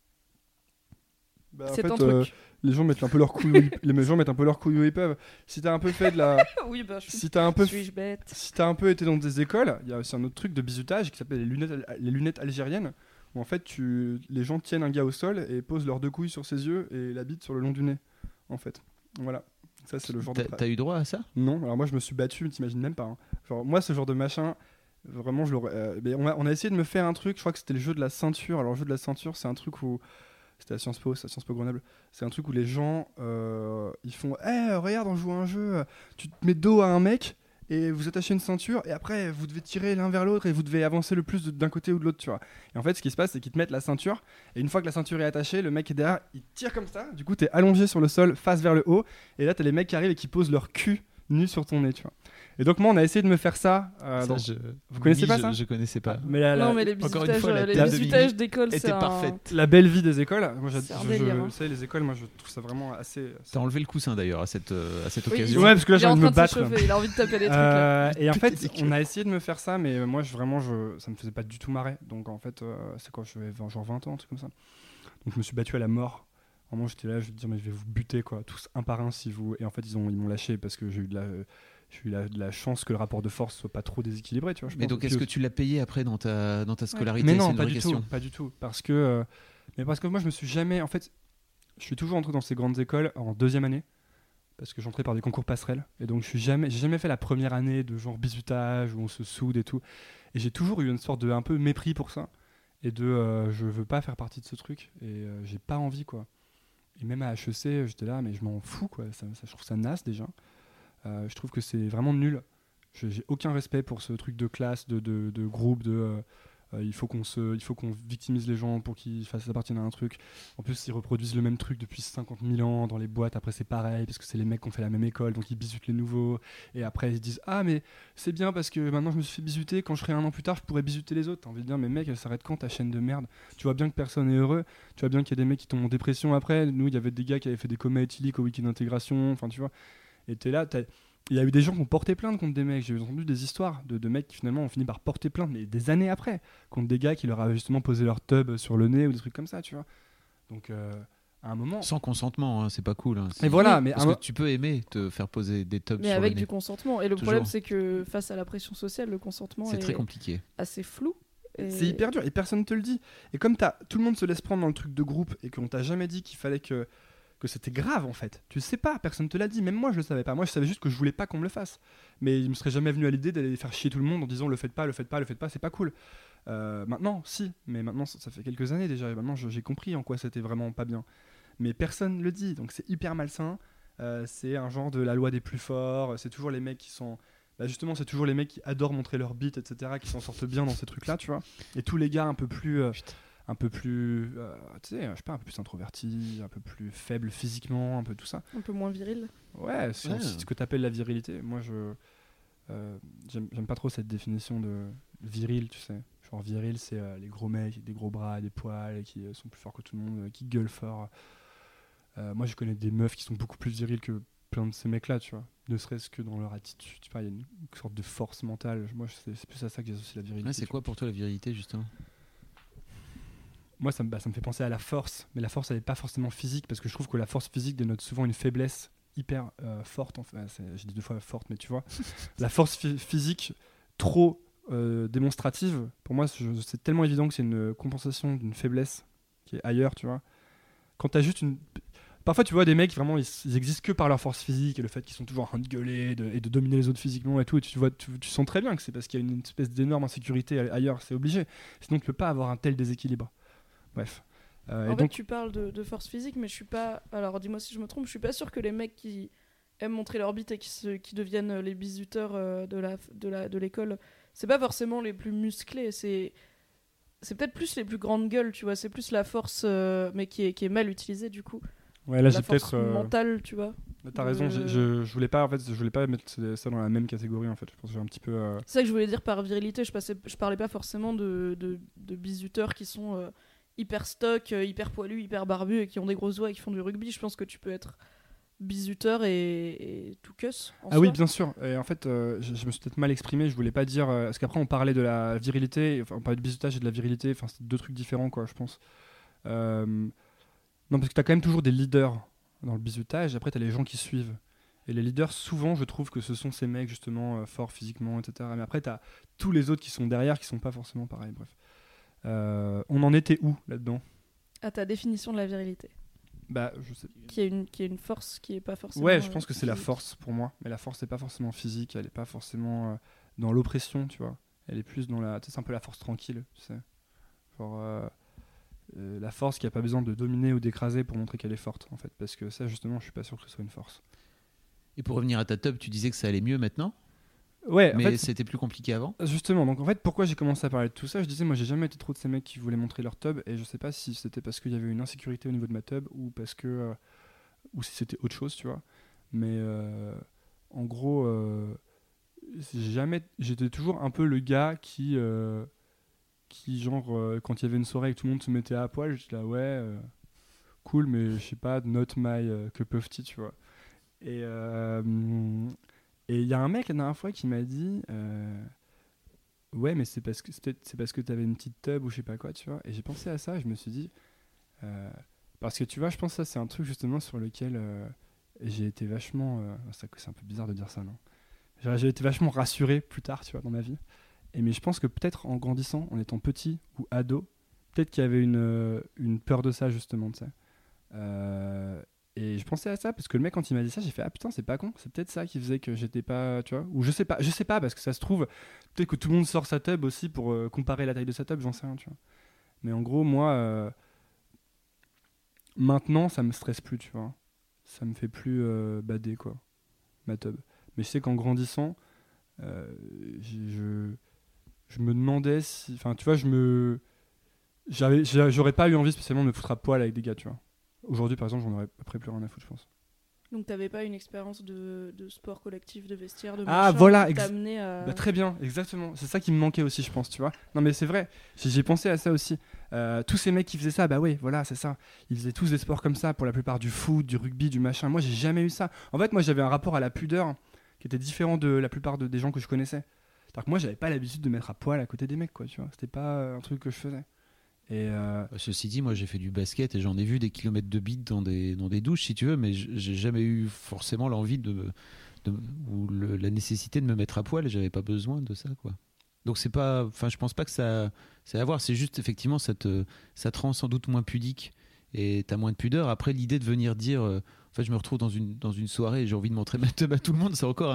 Bah, en C'est fait, un truc. les gens mettent un peu leur couille les gens mettent un peu leur couille où ils peuvent. Si t'as un peu fait de la Oui, bah, je si t'as un peu suis-je bête? si t'as un peu été dans des écoles, il y a aussi un autre truc de bizutage qui s'appelle les lunettes algériennes où en fait les gens tiennent un gars au sol et posent leurs deux couilles sur ses yeux et la bite sur le long du nez en fait. Voilà. Ça c'est le genre de T'as eu droit à ça? Non, alors moi je me suis battu, t'imagines même pas. Hein. Genre moi ce genre de machin, vraiment je l'aurais. Mais on a essayé de me faire un truc, je crois que c'était le jeu de la ceinture. Alors le jeu de la ceinture, c'est un truc où c'était à Sciences Po Grenoble. C'est un truc où les gens ils font, regarde, on joue à un jeu, tu te mets dos à un mec et vous attachez une ceinture et après vous devez tirer l'un vers l'autre et vous devez avancer le plus d'un côté ou de l'autre, tu vois. Et en fait ce qui se passe c'est qu'ils te mettent la ceinture et une fois que la ceinture est attachée, le mec est derrière, il tire comme ça, du coup t'es allongé sur le sol face vers le haut et là t'as les mecs qui arrivent et qui posent leur cul nu sur ton nez, tu vois. Et donc moi on a essayé de me faire ça, vous connaissez pas ça? Je connaissais pas. Mais Non, mais les encore une bisutages, fois, la les tête de bisutages Mimi d'école, était c'est parfaite. la belle vie des écoles, moi C'est un délire, hein. vous savez, les écoles, moi je trouve ça vraiment assez. T'as enlevé le coussin d'ailleurs à cette Oui, occasion. Ouais, parce que là Il est j'ai en envie de train me de battre. s'échauffer, il a envie de taper des trucs. Là. Et en fait, Putain, on a essayé de me faire ça, mais moi ça me faisait pas du tout marrer. Donc en fait, c'est quand j'avais genre 20 ans, un truc comme ça. Donc je me suis battu à la mort. Vraiment, j'étais là, je vais te dire, mais je vais vous buter quoi, tous un par un si vous. Et en fait, ils m'ont lâché parce que j'ai eu de la chance que le rapport de force soit pas trop déséquilibré, tu vois. Mais donc est-ce que tu l'as payé après dans ta scolarité? Mais C'est non, une vraie question. pas du tout, parce que moi je me suis jamais, en fait, je suis toujours entré dans ces grandes écoles en deuxième année, parce que j'entrais par des concours passerelles, et donc j'ai jamais fait la première année de genre bizutage où on se soude et tout, et j'ai toujours eu une sorte de un peu mépris pour ça, et je veux pas faire partie de ce truc, et j'ai pas envie quoi. Et même à HEC, j'étais là, mais je m'en fous quoi, je trouve ça naze déjà. Je trouve que c'est vraiment nul. J'ai aucun respect pour ce truc de classe, de groupe, il faut qu'on victimise les gens pour qu'ils appartiennent à un truc. En plus, ils reproduisent le même truc depuis 50 000 ans dans les boîtes. Après, c'est pareil, parce que c'est les mecs qui ont fait la même école, donc ils bisutent les nouveaux. Et après, ils se disent ah, mais c'est bien parce que maintenant je me suis fait bisuter. Quand je serai 1 an plus tard, je pourrais bisuter les autres. T'as envie de dire, mais mec, elle s'arrête quand ta chaîne de merde? Tu vois bien que personne n'est heureux. Tu vois bien qu'il y a des mecs qui tombent en dépression après. Nous, il y avait des gars qui avaient fait des comas éthyliques au week-end d'intégration. Enfin, tu vois. Et t'es là, il y a eu des gens qui ont porté plainte contre des mecs. J'ai entendu des histoires de mecs qui finalement ont fini par porter plainte, mais des années après, contre des gars qui leur avaient justement posé leur tub sur le nez ou des trucs comme ça, tu vois. Donc, à un moment. Sans consentement, hein, c'est pas cool. Hein. Et voilà, mais parce que tu peux aimer te faire poser des tubs Mais sur avec le nez. du consentement. Et le problème, c'est que face à la pression sociale, le consentement C'est est très compliqué. assez flou. Et... C'est hyper dur et personne te le dit. Et comme tout le monde se laisse prendre dans le truc de groupe et qu'on t'a jamais dit qu'il fallait que c'était grave en fait. Tu sais pas, personne te l'a dit. Même moi, je le savais pas. Moi, je savais juste que je voulais pas qu'on me le fasse. Mais il me serait jamais venu à l'idée d'aller faire chier tout le monde en disant le faites pas, c'est pas cool. Maintenant, si. Mais maintenant, ça fait quelques années déjà. Et maintenant, j'ai compris en quoi c'était vraiment pas bien. Mais personne le dit. Donc c'est hyper malsain. C'est un genre de la loi des plus forts. C'est toujours les mecs qui sont... justement, c'est toujours les mecs qui adorent montrer leur bite, etc., qui s'en sortent bien dans ces trucs-là, tu vois. Et tous les gars un peu plus, tu sais, je sais pas, un peu plus introvertis, un peu plus faibles physiquement, un peu tout ça. Un peu moins viril. Ouais, c'est ce que t'appelles la virilité. Moi, j'aime pas trop cette définition de viril, tu sais. Genre viril, c'est les gros mecs, avec des gros bras, des poils, qui sont plus forts que tout le monde, qui gueulent fort. Moi, je connais des meufs qui sont beaucoup plus viriles que plein de ces mecs-là, tu vois. Ne serait-ce que dans leur attitude, tu vois, il y a une sorte de force mentale. Moi, c'est plus à ça que j'associe la virilité. Ouais, c'est quoi pour toi la virilité, justement? Moi, ça me fait penser à la force. Mais la force, elle n'est pas forcément physique, parce que je trouve que la force physique dénote souvent une faiblesse hyper forte. Enfin, j'ai dit 2 fois forte, mais tu vois. La force physique trop démonstrative, pour moi, c'est tellement évident que c'est une compensation d'une faiblesse qui est ailleurs, tu vois. Quand t'as juste une... Parfois, tu vois des mecs, vraiment, ils existent que par leur force physique et le fait qu'ils sont toujours en train de gueuler et de dominer les autres physiquement et tout. Et tu sens très bien que c'est parce qu'il y a une espèce d'énorme insécurité ailleurs, c'est obligé. Sinon, tu peux pas avoir un tel déséquilibre. Bref. En fait, tu parles de force physique, mais je suis pas... Alors, dis-moi si je me trompe, je suis pas sûr que les mecs qui aiment montrer leur bite et qui deviennent les bisuteurs de l'école, c'est pas forcément les plus musclés, c'est peut-être plus les plus grandes gueules, tu vois. C'est plus la force, mais qui est mal utilisée, du coup. Ouais, là, la j'ai force peut-être... mentale, tu vois. T'as raison, je voulais pas, en fait, mettre ça dans la même catégorie, en fait. Je pense que j'ai un petit peu... C'est ça que je voulais dire par virilité. Je parlais pas forcément de bisuteurs qui sont hyper stock, hyper poilus, hyper barbus et qui ont des grosses doigts et qui font du rugby. Je pense que tu peux être bisuteur et tout cuss. Oui, bien sûr. Et en fait, je me suis peut-être mal exprimé. Je voulais pas dire... parce qu'après, on parlait de la virilité. Enfin, on parlait de bisutage et de la virilité. Enfin, c'est 2 trucs différents, quoi, je pense. Non, parce que t'as quand même toujours des leaders dans le bisutage. Après, t'as les gens qui suivent. Et les leaders, souvent, je trouve que ce sont ces mecs, justement, forts physiquement, etc. Mais après, t'as tous les autres qui sont derrière, qui sont pas forcément pareils. Bref. On en était où, là-dedans? À ta définition de la virilité. Je sais. Qui est une force qui est pas forcément... Ouais, je pense que c'est la force, pour moi. Mais la force, c'est pas forcément physique. Elle est pas forcément dans l'oppression, tu vois. Elle est plus dans la... Tu sais, c'est un peu la force tranquille, tu sais. Genre... la force qui a pas besoin de dominer ou d'écraser pour montrer qu'elle est forte, en fait, parce que ça, justement, je suis pas sûr que ce soit une force. Et pour revenir à ta tub, tu disais que ça allait mieux maintenant? Ouais, mais en fait, c'était plus compliqué avant? Justement, donc en fait, pourquoi j'ai commencé à parler de tout ça? Je disais, moi, j'ai jamais été trop de ces mecs qui voulaient montrer leur tub, et je sais pas si c'était parce qu'il y avait une insécurité au niveau de ma tub ou parce que ou si c'était autre chose, tu vois. Mais en gros, j'étais toujours un peu le gars qui genre, quand il y avait une soirée et que tout le monde se mettait à poil, j'étais là, ouais, cool, mais je sais pas, not my cup of tea, tu vois. Et il y a un mec la dernière fois qui m'a dit, ouais, mais c'est parce que t'avais une petite tub ou je sais pas quoi, tu vois. Et j'ai pensé à ça, et je me suis dit, parce que tu vois, je pense que ça, c'est un truc justement sur lequel j'ai été vachement, c'est un peu bizarre de dire ça, non? J'ai été vachement rassuré plus tard, tu vois, dans ma vie. Mais je pense que peut-être en grandissant, en étant petit ou ado, peut-être qu'il y avait une peur de ça, justement, tu sais. Et je pensais à ça parce que le mec, quand il m'a dit ça, j'ai fait, ah putain, c'est pas con, c'est peut-être ça qui faisait que j'étais pas, tu vois. Ou je sais pas, parce que ça se trouve, peut-être que tout le monde sort sa tub aussi pour comparer la taille de sa tub, j'en sais rien, tu vois. Mais en gros, moi, maintenant, ça me stresse plus, tu vois. Ça me fait plus bader, quoi, ma tub. Mais je sais qu'en grandissant, je me demandais si, enfin tu vois, j'aurais pas eu envie spécialement de me foutre à poil avec des gars, tu vois. Aujourd'hui par exemple, j'en aurais après plus rien à foutre, je pense. Donc t'avais pas une expérience de sport collectif, de vestiaire, de Ah machin voilà, qui t'amenait à... Bah, très bien, exactement. C'est ça qui me manquait aussi, je pense, tu vois. Non mais c'est vrai, j'ai pensé à ça aussi. Tous ces mecs qui faisaient ça, bah oui, voilà, c'est ça. Ils faisaient tous des sports comme ça, pour la plupart du foot, du rugby, du machin. Moi, j'ai jamais eu ça. En fait, moi, j'avais un rapport à la pudeur qui était différent de la plupart des gens que je connaissais. C'est-à-dire que moi, j'avais pas l'habitude de mettre à poil à côté des mecs, quoi, tu vois. C'était pas un truc que je faisais. Et Ceci dit, moi j'ai fait du basket et j'en ai vu des kilomètres de bite dans des douches, si tu veux, mais j'ai jamais eu forcément l'envie la nécessité de me mettre à poil et j'avais pas besoin de ça, quoi. Donc c'est pas, enfin je pense pas que ça à voir, c'est juste effectivement ça te rend sans doute moins pudique et t'as moins de pudeur. Après l'idée de venir dire, en fait je me retrouve dans une soirée et j'ai envie de montrer ma teub à tout le monde, c'est encore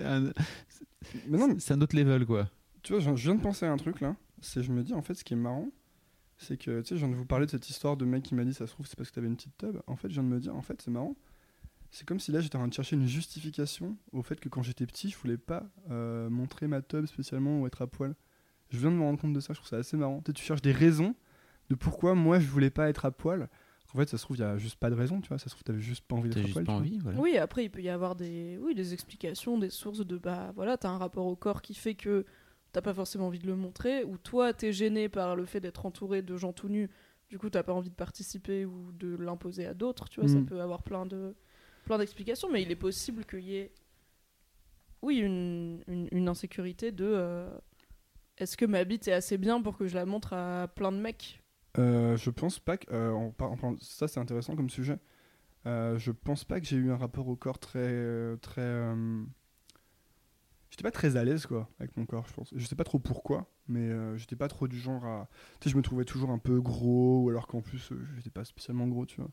mais non, c'est un autre level, quoi. tu vois, je viens de penser à un truc là. Je me dis en fait, ce qui est marrant, c'est que tu sais, je viens de vous parler de cette histoire de mec qui m'a dit ça se trouve c'est parce que t'avais une petite tub. En fait, je viens de me dire en fait, c'est marrant. C'est comme si là j'étais en train de chercher une justification au fait que quand j'étais petit, je voulais pas montrer ma tub spécialement ou être à poil. Je viens de me rendre compte de ça, je trouve ça assez marrant. Tu cherches des raisons de pourquoi moi je voulais pas être à poil. En fait, ça se trouve, il y a juste pas de raison, tu vois. Ça se trouve, t'avais juste pas envie d'être T'as à juste poil. pas Tu vois. envie, voilà. Oui, après il peut y avoir des explications, des sources de bah voilà, t'as un rapport au corps qui fait que t'as pas forcément envie de le montrer, ou toi t'es gêné par le fait d'être entouré de gens tout nus, du coup t'as pas envie de participer ou de l'imposer à d'autres, tu vois, ça peut avoir plein d'explications, mais il est possible qu'il y ait oui une insécurité de est-ce que ma bite est assez bien pour que je la montre à plein de mecs. Je pense pas que. Ça, c'est intéressant comme sujet. Je pense pas que j'ai eu un rapport au corps très. J'étais pas très à l'aise, quoi, avec mon corps, je pense. Je sais pas trop pourquoi, mais j'étais pas trop du genre à. Tu sais, je me trouvais toujours un peu gros, ou alors qu'en plus, j'étais pas spécialement gros, tu vois.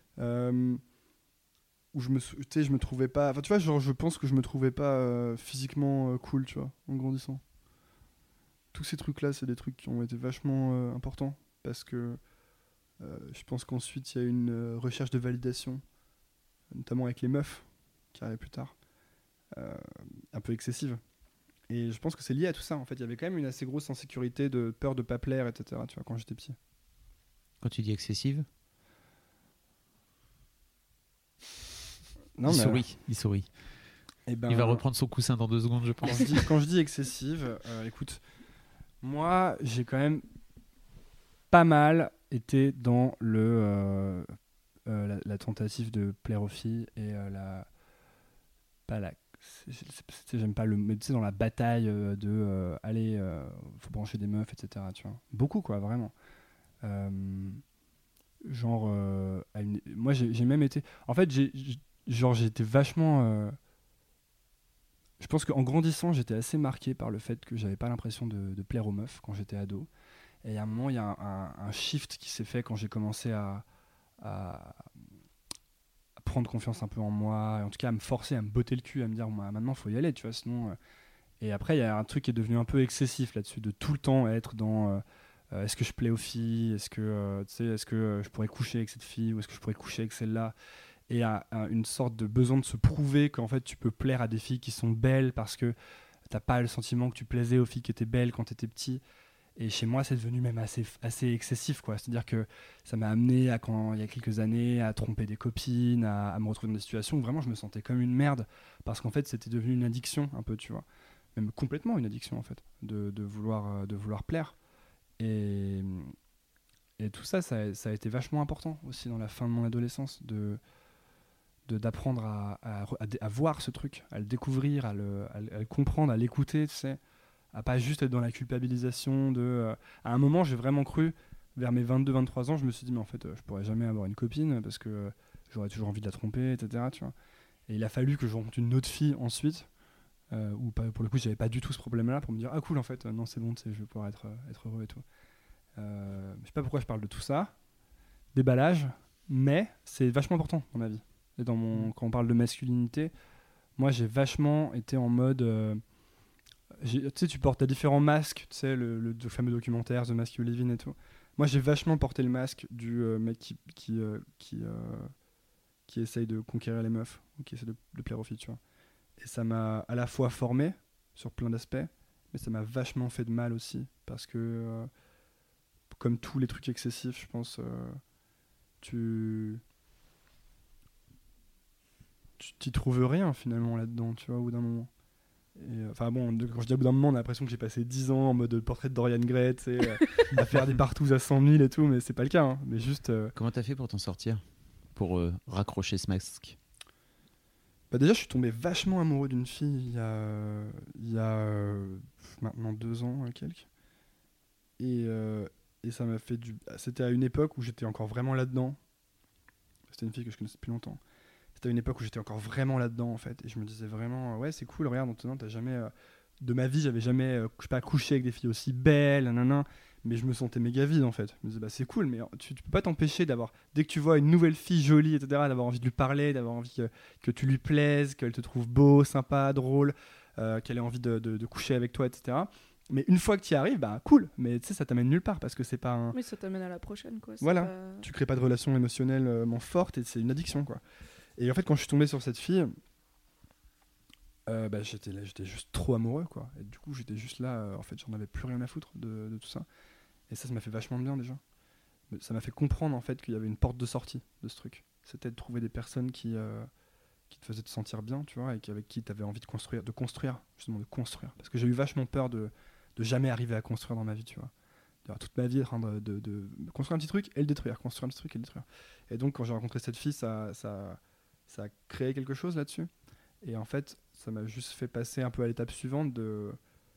Où tu sais, je me trouvais pas. Enfin, tu vois, genre, je pense que je me trouvais pas physiquement cool, tu vois, en grandissant. Tous ces trucs-là, c'est des trucs qui ont été vachement importants, parce que je pense qu'ensuite, il y a une recherche de validation, notamment avec les meufs, qui arrivent plus tard, un peu excessive. Et je pense que c'est lié à tout ça, en fait. Il y avait quand même une assez grosse insécurité de peur de pas plaire, etc., tu vois, quand j'étais petit. Quand tu dis excessive, Non, il sourit. Eh ben, Il va reprendre son coussin dans 2 secondes, je pense. quand je dis excessive, écoute, moi, j'ai quand même pas mal été dans la tentative de plaire aux filles et j'aime pas le, mais tu sais, dans la bataille allez, faut brancher des meufs, etc., tu vois. Beaucoup, quoi, vraiment. Moi, j'ai même été, en fait, j'ai été vachement je pense qu'en grandissant, j'étais assez marqué par le fait que j'avais pas l'impression de plaire aux meufs quand j'étais ado. Et à un moment, il y a un shift qui s'est fait quand j'ai commencé à prendre confiance un peu en moi, et en tout cas à me forcer, à me botter le cul, à me dire maintenant, il faut y aller, tu vois, sinon... Et après, il y a un truc qui est devenu un peu excessif là-dessus, de tout le temps être dans... est-ce que je plais aux filles ? Est-ce que, est-ce que je pourrais coucher avec cette fille ? Ou est-ce que je pourrais coucher avec celle-là ? Et une sorte de besoin de se prouver qu'en fait tu peux plaire à des filles qui sont belles parce que t'as pas le sentiment que tu plaisais aux filles qui étaient belles quand t'étais petit. Et chez moi c'est devenu même assez excessif, quoi. C'est-à-dire que ça m'a amené il y a quelques années à tromper des copines, à me retrouver dans des situations où vraiment je me sentais comme une merde parce qu'en fait c'était devenu une addiction un peu, tu vois. Même complètement une addiction en fait, de vouloir plaire. Et tout ça a été vachement important aussi dans la fin de mon adolescence, d'apprendre à voir ce truc, à le découvrir, à le comprendre, à l'écouter, tu sais, à pas juste être dans la culpabilisation à un moment, j'ai vraiment cru, vers mes 22-23 ans, je me suis dit, mais en fait, je pourrais jamais avoir une copine parce que j'aurais toujours envie de la tromper, etc., tu vois. Et il a fallu que je rencontre une autre fille ensuite, où pour le coup, j'avais pas du tout ce problème-là, pour me dire, ah cool, en fait, non, c'est bon, tu sais, je vais pouvoir être heureux et tout. Je sais pas pourquoi je parle de tout ça, déballage, mais c'est vachement important dans ma vie. Et quand on parle de masculinité, moi j'ai vachement été en mode tu sais, t'as différents masques, tu sais, le fameux documentaire The Mask You Live In et tout. Moi j'ai vachement porté le masque du mec qui essaye de conquérir les meufs, ou qui essaie de plaire aux filles, tu vois. Et ça m'a à la fois formé sur plein d'aspects, mais ça m'a vachement fait de mal aussi, parce que comme tous les trucs excessifs, je pense, tu t'y trouves rien finalement là-dedans, tu vois, au bout d'un moment. Enfin bon, quand je dis au bout d'un moment, on a l'impression que j'ai passé 10 ans en mode portrait de Dorian Gray, tu sais, à faire des partous à 100 000 et tout, mais c'est pas le cas, hein. Mais juste... Comment t'as fait pour t'en sortir? Pour raccrocher ce masque? Bah déjà, je suis tombé vachement amoureux d'une fille il y a maintenant 2 ans, quelques. Et ça m'a fait du... C'était à une époque où j'étais encore vraiment là-dedans. C'était une fille que je connaissais depuis longtemps. C'était à une époque où j'étais encore vraiment là-dedans, en fait. Et je me disais vraiment, ouais, c'est cool, regarde, maintenant, t'as jamais... de ma vie, j'avais jamais, je sais pas, couché avec des filles aussi belles, nanana, mais je me sentais méga vide, en fait. Je me disais, bah c'est cool, mais tu peux pas t'empêcher d'avoir... Dès que tu vois une nouvelle fille jolie, etc., d'avoir envie de lui parler, d'avoir envie que tu lui plaises, qu'elle te trouve beau, sympa, drôle, qu'elle ait envie de coucher avec toi, etc. Mais une fois que tu y arrives, bah cool, mais tu sais, ça t'amène nulle part, parce que c'est pas un... Oui, ça t'amène à la prochaine, quoi. Voilà, pas... tu crées pas de relation émotionnellement forte, et c'est une addiction, quoi. Et en fait, quand je suis tombé sur cette fille, bah, j'étais juste trop amoureux, quoi. Et du coup, j'étais juste là, en fait, j'en avais plus rien à foutre de tout ça. Et ça m'a fait vachement de bien, déjà. Ça m'a fait comprendre, en fait, qu'il y avait une porte de sortie de ce truc. C'était de trouver des personnes qui te faisaient te sentir bien, tu vois, et avec qui tu avais envie de construire, justement, de construire. Parce que j'ai eu vachement peur de jamais arriver à construire dans ma vie, tu vois. Toute ma vie, de construire un petit truc et le détruire, construire un petit truc et le détruire. Et donc, quand j'ai rencontré cette fille, ça a créé quelque chose là-dessus. Et en fait, ça m'a juste fait passer un peu à l'étape suivante de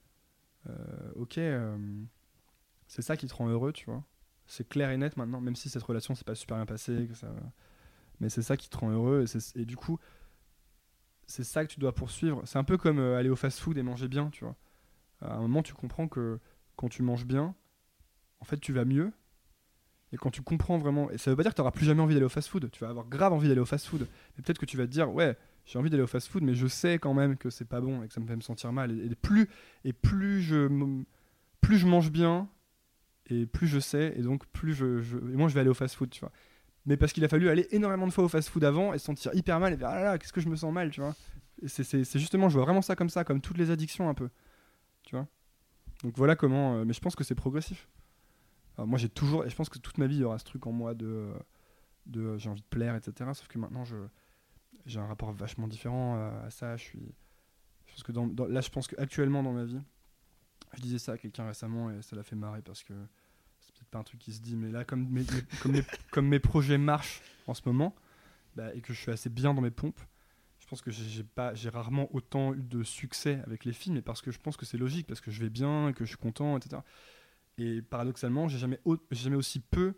ok, c'est ça qui te rend heureux, tu vois. C'est clair et net maintenant, même si cette relation s'est pas super bien passée, mais c'est ça qui te rend heureux. Et du coup, c'est ça que tu dois poursuivre. C'est un peu comme aller au fast-food et manger bien, tu vois. À un moment, tu comprends que quand tu manges bien, en fait, tu vas mieux. Et quand tu comprends vraiment, et ça veut pas dire que tu n'auras plus jamais envie d'aller au fast-food, tu vas avoir grave envie d'aller au fast-food. Mais peut-être que tu vas te dire, ouais, j'ai envie d'aller au fast-food, mais je sais quand même que c'est pas bon et que ça me fait me sentir mal. Et plus je mange bien, et plus je sais, et donc plus et moi je vais aller au fast-food, tu vois. Mais parce qu'il a fallu aller énormément de fois au fast-food avant et se sentir hyper mal et dire, ah là là, qu'est-ce que je me sens mal, tu vois. Et c'est justement, je vois vraiment ça, comme toutes les addictions un peu, tu vois. Donc voilà comment, mais je pense que c'est progressif. Alors moi j'ai toujours, et je pense que toute ma vie il y aura ce truc en moi de j'ai envie de plaire, etc. Sauf que maintenant j'ai un rapport vachement différent à ça. Je pense que là je pense qu'actuellement dans ma vie, je disais ça à quelqu'un récemment et ça l'a fait marrer parce que c'est peut-être pas un truc qui se dit, mais là comme mes projets marchent en ce moment, bah, et que je suis assez bien dans mes pompes, je pense que j'ai rarement autant eu de succès avec les filles, mais parce que je pense que c'est logique, parce que je vais bien et que je suis content, etc. Et paradoxalement, j'ai jamais aussi peu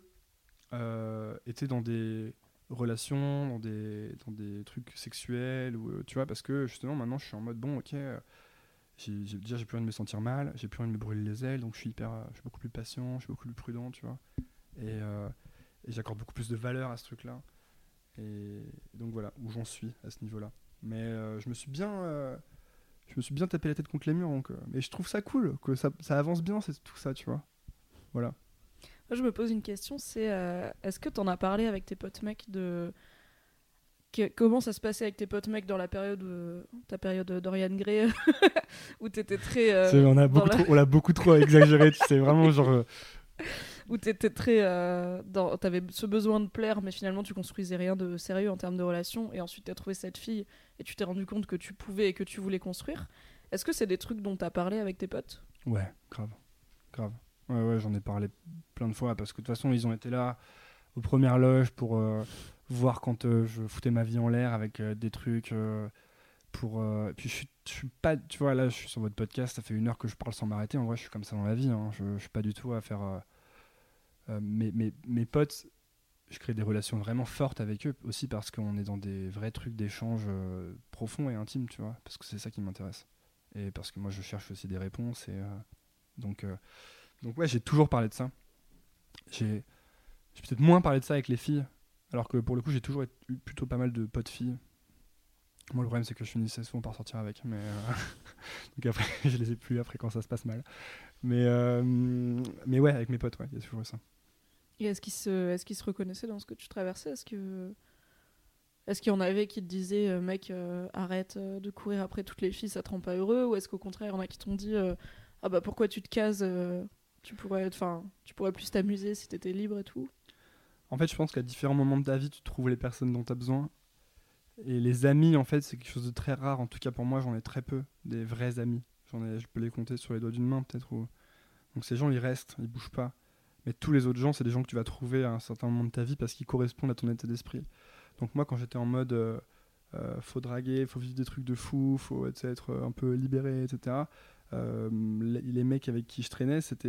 été dans des relations, dans des trucs sexuels, ou, tu vois, parce que justement maintenant je suis en mode bon, ok, déjà j'ai plus envie de me sentir mal, j'ai plus envie de me brûler les ailes, donc je suis beaucoup plus patient, je suis beaucoup plus prudent, tu vois, et j'accorde beaucoup plus de valeur à ce truc-là. Et donc voilà où j'en suis à ce niveau-là. Mais je me suis bien tapé la tête contre les murs, donc, et je trouve ça cool, que ça avance bien, c'est tout ça, tu vois. Voilà. Moi, je me pose une question, c'est est-ce que t'en as parlé avec tes potes mecs de comment ça se passait avec tes potes mecs dans la période ta période Dorian Gray où t'étais très on l'a beaucoup trop exagéré, tu sais, vraiment genre où t'étais très t'avais ce besoin de plaire, mais finalement tu construisais rien de sérieux en termes de relation, et ensuite t'as trouvé cette fille et tu t'es rendu compte que tu pouvais et que tu voulais construire. Est-ce que c'est des trucs dont t'as parlé avec tes potes? Ouais, grave. Ouais, j'en ai parlé plein de fois, parce que de toute façon ils ont été là aux premières loges pour voir quand je foutais ma vie en l'air avec des trucs puis je suis pas, tu vois, là je suis sur votre podcast, ça fait 1 heure que je parle sans m'arrêter. En vrai je suis comme ça dans la vie, hein. Je suis pas du tout à faire mes potes, je crée des relations vraiment fortes avec eux aussi, parce qu'on est dans des vrais trucs d'échange profonds et intimes, tu vois, parce que c'est ça qui m'intéresse, et parce que moi je cherche aussi des réponses, et donc ouais, j'ai toujours parlé de ça. J'ai peut-être moins parlé de ça avec les filles, alors que pour le coup j'ai toujours eu plutôt pas mal de potes filles. Moi le problème c'est que je finissais souvent par sortir avec, mais donc après je les ai plus après quand ça se passe mal. Mais ouais, avec mes potes, ouais, il y a toujours eu ça. Et est-ce qu'ils se reconnaissaient dans ce que tu traversais? Est-ce qu'il y en avait qui te disaient mec, arrête de courir après toutes les filles, ça te rend pas heureux? Ou est-ce qu'au contraire il y en a qui t'ont dit Ah bah pourquoi tu te cases tu pourrais plus t'amuser si t'étais libre et tout. En fait, je pense qu'à différents moments de ta vie, tu trouves les personnes dont tu as besoin. Et les amis, en fait, c'est quelque chose de très rare. En tout cas, pour moi, j'en ai très peu, des vrais amis. Je peux les compter sur les doigts d'une main, peut-être. Donc ces gens, ils restent, ils bougent pas. Mais tous les autres gens, c'est des gens que tu vas trouver à un certain moment de ta vie parce qu'ils correspondent à ton état d'esprit. Donc moi, quand j'étais en mode faut draguer, faut vivre des trucs de fou, faut être un peu libéré, etc. Les mecs avec qui je traînais, c'était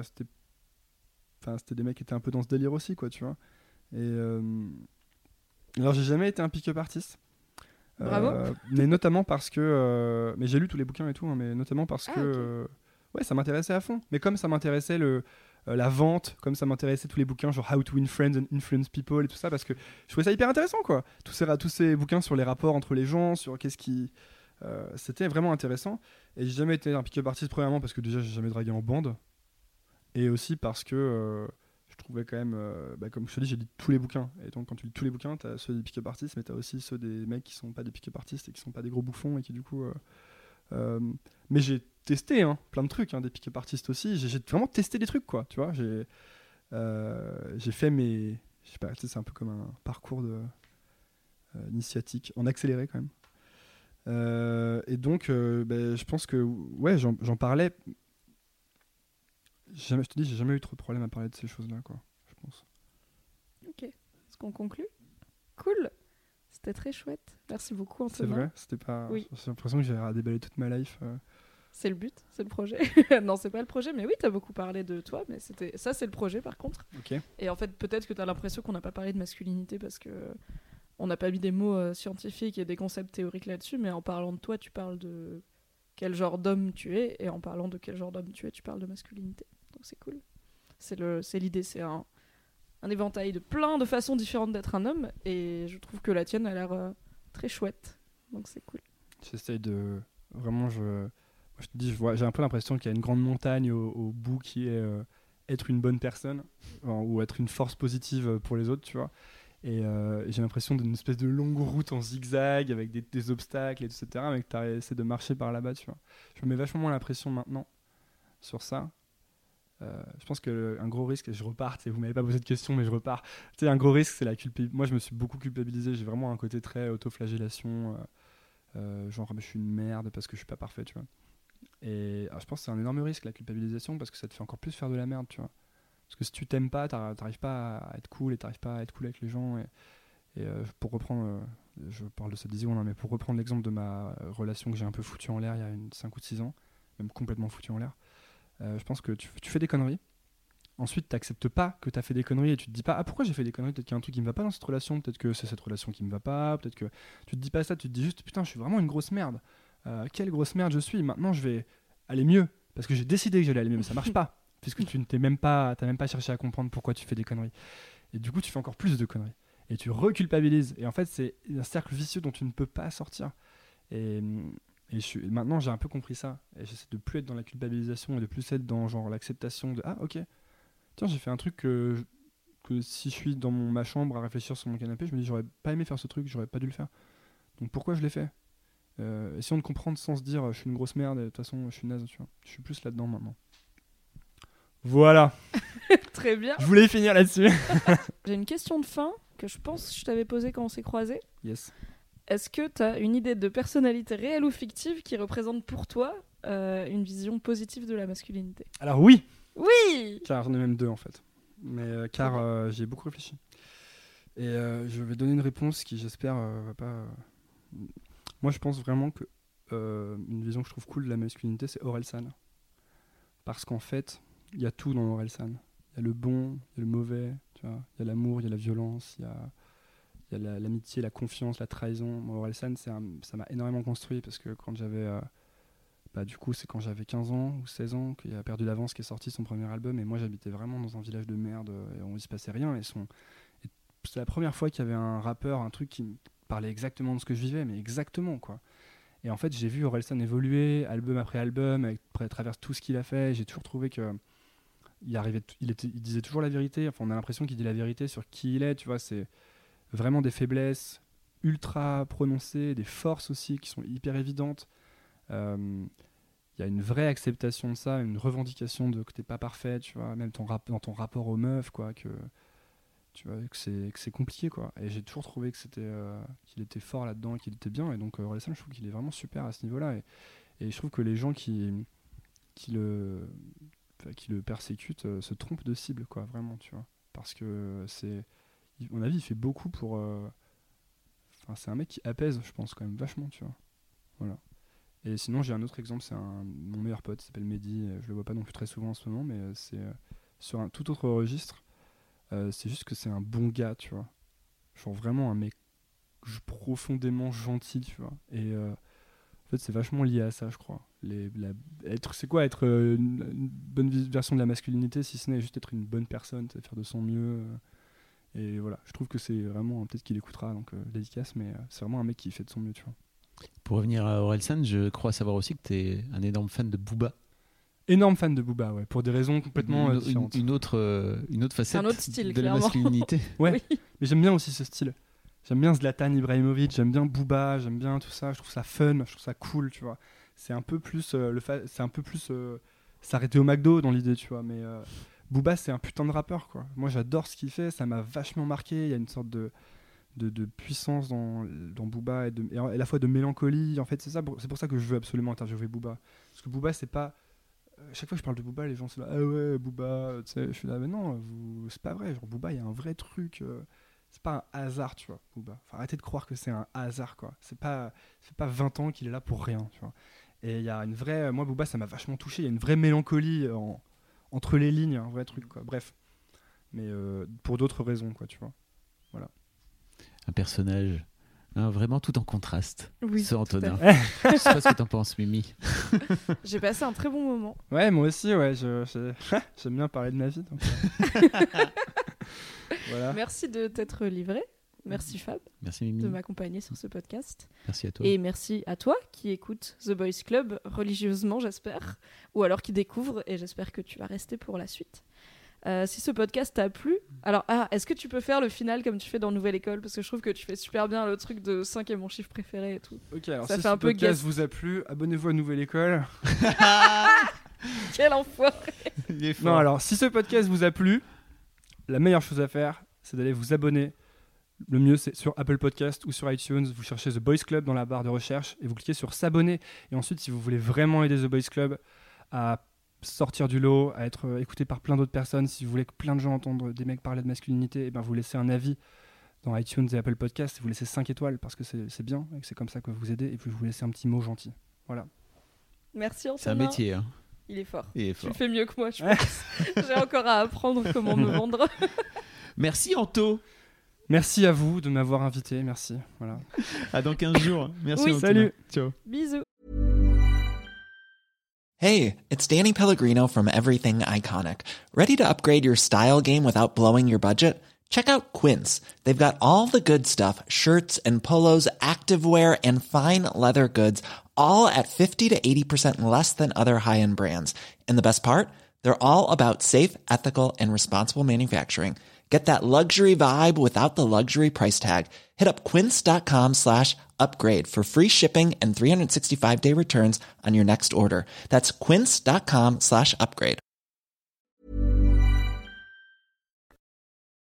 des mecs qui étaient un peu dans ce délire aussi, quoi, tu vois. Et alors, j'ai jamais été un pick-up artist. Bravo. Mais notamment parce que... mais j'ai lu tous les bouquins et tout, hein, mais notamment parce que... ok. ouais, ça m'intéressait à fond. Mais comme ça m'intéressait la vente, comme ça m'intéressait tous les bouquins, genre How to Win Friends and Influence People et tout ça, parce que je trouvais ça hyper intéressant, quoi. Tous ces bouquins sur les rapports entre les gens, sur qu'est-ce qui... c'était vraiment intéressant. Et j'ai jamais été un pick-up artist, premièrement, parce que déjà, j'ai jamais dragué en bande. Et aussi parce que... je trouvais quand même, comme je te dis, j'ai lu tous les bouquins. Et donc, quand tu lis tous les bouquins, t'as ceux des pick-up artistes, mais t'as aussi ceux des mecs qui sont pas des pick-up artistes et qui sont pas des gros bouffons et qui, du coup. Mais j'ai testé plein de trucs, des pick-up artistes aussi. J'ai vraiment testé des trucs, quoi. Tu vois, j'ai fait mes. Je sais pas, c'est un peu comme un parcours initiatique, en accéléré quand même. Et donc, je pense que, ouais, j'en parlais. Je te dis, j'ai jamais eu trop de problèmes à parler de ces choses-là, quoi, je pense. Ok. Est-ce qu'on conclut ? Cool. C'était très chouette. Merci beaucoup, Antonin. C'est vrai, c'était pas. Oui. J'ai l'impression que j'ai déballé toute ma life. C'est le but, c'est le projet. Non, c'est pas le projet, mais oui, t'as beaucoup parlé de toi, mais ça, c'est le projet par contre. Ok. Et en fait, peut-être que t'as l'impression qu'on n'a pas parlé de masculinité parce que on n'a pas mis des mots scientifiques et des concepts théoriques là-dessus, mais en parlant de toi, tu parles de quel genre d'homme tu es, et en parlant de quel genre d'homme tu es, tu parles de masculinité. Donc c'est cool. C'est l'idée, c'est un éventail de plein de façons différentes d'être un homme, et je trouve que la tienne a l'air très chouette. Donc c'est cool. J'essaye de. Vraiment, je te dis, j'ai un peu l'impression qu'il y a une grande montagne au bout qui est être une bonne personne, ou être une force positive pour les autres, tu vois. Et j'ai l'impression d'une espèce de longue route en zigzag avec des obstacles, etc. Mais que tu essaies de marcher par là-bas, tu vois. Je me mets vachement moins la pression maintenant sur ça. Je pense qu'un gros risque, et je repars, vous m'avez pas posé de question, mais je repars. Un gros risque, c'est la culpabilité. Moi, je me suis beaucoup culpabilisé. J'ai vraiment un côté très autoflagellation. Genre, je suis une merde parce que je suis pas parfait, tu vois. Et je pense que c'est un énorme risque, la culpabilisation, parce que ça te fait encore plus faire de la merde, tu vois. Parce que si tu t'aimes pas, t'arrives pas à être cool et t'arrives pas à être cool avec les gens. Et pour reprendre, je parle de cette vision, mais pour reprendre l'exemple de ma relation que j'ai un peu foutue en l'air il y a 5 ou 6 ans, même complètement foutue en l'air, je pense que tu fais des conneries. Ensuite, t'acceptes pas que t'as fait des conneries et tu te dis pas pourquoi j'ai fait des conneries, peut-être qu'il y a un truc qui me va pas dans cette relation, peut-être que c'est cette relation qui me va pas, peut-être que tu te dis pas ça, tu te dis juste putain, je suis vraiment une grosse merde. Quelle grosse merde je suis. Maintenant, je vais aller mieux parce que j'ai décidé que j'allais aller mieux, mais ça marche pas puisque t'as même pas cherché à comprendre pourquoi tu fais des conneries. Et du coup, tu fais encore plus de conneries et tu reculpabilises. Et en fait, c'est un cercle vicieux dont tu ne peux pas sortir. Et maintenant, j'ai un peu compris ça. Et j'essaie de plus être dans la culpabilisation et de plus être dans genre l'acceptation de ok. Tiens, j'ai fait un truc que si je suis dans ma chambre à réfléchir sur mon canapé, je me dis j'aurais pas aimé faire ce truc, j'aurais pas dû le faire. Donc pourquoi je l'ai fait ? Essayons de comprendre sans se dire je suis une grosse merde et de toute façon je suis naze, tu vois. Je suis plus là-dedans maintenant. Voilà. Très bien. Je voulais finir là-dessus. J'ai une question de fin que je pense que je t'avais posée quand on s'est croisés. Yes. Est-ce que t'as une idée de personnalité réelle ou fictive qui représente pour toi une vision positive de la masculinité ? Alors oui. Oui. Car j'en ai même deux en fait. Mais car j'y ai beaucoup réfléchi. Et je vais donner une réponse qui j'espère va pas... Moi je pense vraiment que une vision que je trouve cool de la masculinité, c'est Orelsan. Parce qu'en fait, il y a tout dans Orelsan. Il y a le bon, il y a le mauvais, tu vois. Il y a l'amour, il y a la violence, il y a l'amitié, la confiance, la trahison. Moi, Orelsan, ça m'a énormément construit parce que quand j'avais... du coup, c'est quand j'avais 15 ans ou 16 ans qu'il a Perdu l'avance qui est sorti son premier album. Et moi, j'habitais vraiment dans un village de merde et il se passait rien. Et c'est la première fois qu'il y avait un rappeur, un truc qui me parlait exactement de ce que je vivais, mais exactement, quoi. Et en fait, j'ai vu Orelsan évoluer, album après album, à travers tout ce qu'il a fait. J'ai toujours trouvé que il disait toujours la vérité. Enfin, on a l'impression qu'il dit la vérité sur qui il est, tu vois. C'est vraiment des faiblesses ultra prononcées, des forces aussi qui sont hyper évidentes. Il y a une vraie acceptation de ça, une revendication de que t'es pas parfait, tu vois, même dans ton rapport aux meufs, quoi, que tu vois que c'est compliqué, quoi. Et j'ai toujours trouvé que qu'il était fort là-dedans, qu'il était bien. Et donc Orelsan, je trouve qu'il est vraiment super à ce niveau-là. Et je trouve que les gens qui le persécutent se trompent de cible, quoi, vraiment, tu vois. Parce que à mon avis, il fait beaucoup pour. C'est un mec qui apaise, je pense, quand même vachement, tu vois. Voilà. Et sinon, j'ai un autre exemple, c'est mon meilleur pote, il s'appelle Mehdi. Je le vois pas non plus très souvent en ce moment, mais c'est sur un tout autre registre. C'est juste que c'est un bon gars, tu vois. Genre vraiment un mec profondément gentil, tu vois. Et en fait, c'est vachement lié à ça, je crois. C'est quoi être une bonne version de la masculinité, si ce n'est juste être une bonne personne, faire de son mieux. Et voilà, je trouve que c'est vraiment, peut-être qu'il écoutera, donc dédicace, mais c'est vraiment un mec qui fait de son mieux, tu vois. Pour revenir à Orelsan, je crois savoir aussi que tu es un énorme fan de Booba. Énorme fan de Booba, ouais, pour des raisons complètement différentes. Une autre facette un autre style, de clairement. la masculinité. Ouais, Oui. mais j'aime bien aussi ce style. J'aime bien Zlatan Ibrahimovic, j'aime bien Booba, j'aime bien tout ça. Je trouve ça fun, je trouve ça cool, tu vois. C'est un peu plus s'arrêter au McDo dans l'idée, tu vois. Mais Booba, c'est un putain de rappeur, quoi. Moi, j'adore ce qu'il fait, ça m'a vachement marqué. Il y a une sorte de puissance dans Booba et à la fois de mélancolie. En fait, c'est pour ça que je veux absolument interviewer Booba. Parce que Booba, c'est pas. Chaque fois que je parle de Booba, les gens sont là, ah ouais, Booba, tu sais, je suis là, mais non, c'est pas vrai. Genre, Booba, il y a un vrai truc. C'est pas un hasard, tu vois, Booba. Enfin, arrêtez de croire que c'est un hasard, quoi. C'est pas 20 ans qu'il est là pour rien, tu vois. Et il y a une vraie. Moi, Booba, ça m'a vachement touché. Il y a une vraie mélancolie entre les lignes, un vrai truc, quoi. Bref. Mais pour d'autres raisons, quoi, tu vois. Voilà. Un personnage. Vraiment tout en contraste. Oui, ce Antonin. tout à Je sais pas ce que t'en penses, Mimi. J'ai passé un très bon moment. Ouais, moi aussi, ouais. J'aime bien parler de ma vie. Donc, voilà. Merci de t'être livré. Merci Fab Merci Mimi. de m'accompagner sur ce podcast. Merci à toi. Et merci à toi qui écoute The Boys Club religieusement, j'espère. Ou alors qui découvre, et j'espère que tu vas rester pour la suite. Si ce podcast t'a plu, alors est-ce que tu peux faire le final comme tu fais dans Nouvelle École, parce que je trouve que tu fais super bien le truc de 5 est mon chiffre préféré et tout. Ok, alors Ça si fait ce un peu podcast guest. vous a plu, abonnez-vous à Nouvelle École. Quel enfoiré. Il est fort. Non, alors si ce podcast vous a plu, la meilleure chose à faire, c'est d'aller vous abonner. Le mieux, c'est sur Apple Podcast ou sur iTunes. Vous cherchez The Boys Club dans la barre de recherche et vous cliquez sur s'abonner. Et ensuite, si vous voulez vraiment aider The Boys Club à sortir du lot, à être écouté par plein d'autres personnes, si vous voulez que plein de gens entendent des mecs parler de masculinité, et ben vous laissez un avis dans iTunes et Apple Podcast et vous laissez 5 étoiles parce que c'est bien et que c'est comme ça que vous aidez, et puis vous laissez un petit mot gentil. Voilà. Merci Antonin. C'est un métier. Hein. Il est fort. Il est Tu fort. le fais mieux que moi, je pense. J'ai encore à apprendre comment me vendre. Merci Anto. Merci à vous de m'avoir invité, merci. Voilà. À dans 15 jours. Merci Oui. Antonin. Salut. Ciao. Bisous. Hey, it's Danny Pellegrino from Everything Iconic. Ready to upgrade your style game without blowing your budget? Check out Quince. They've got all the good stuff, shirts and polos, activewear, and fine leather goods, all at 50 to 80% less than other high-end brands. And the best part? They're all about safe, ethical, and responsible manufacturing. Get that luxury vibe without the luxury price tag. Hit up quince.com/upgrade for free shipping and 365-day returns on your next order. That's quince.com/upgrade.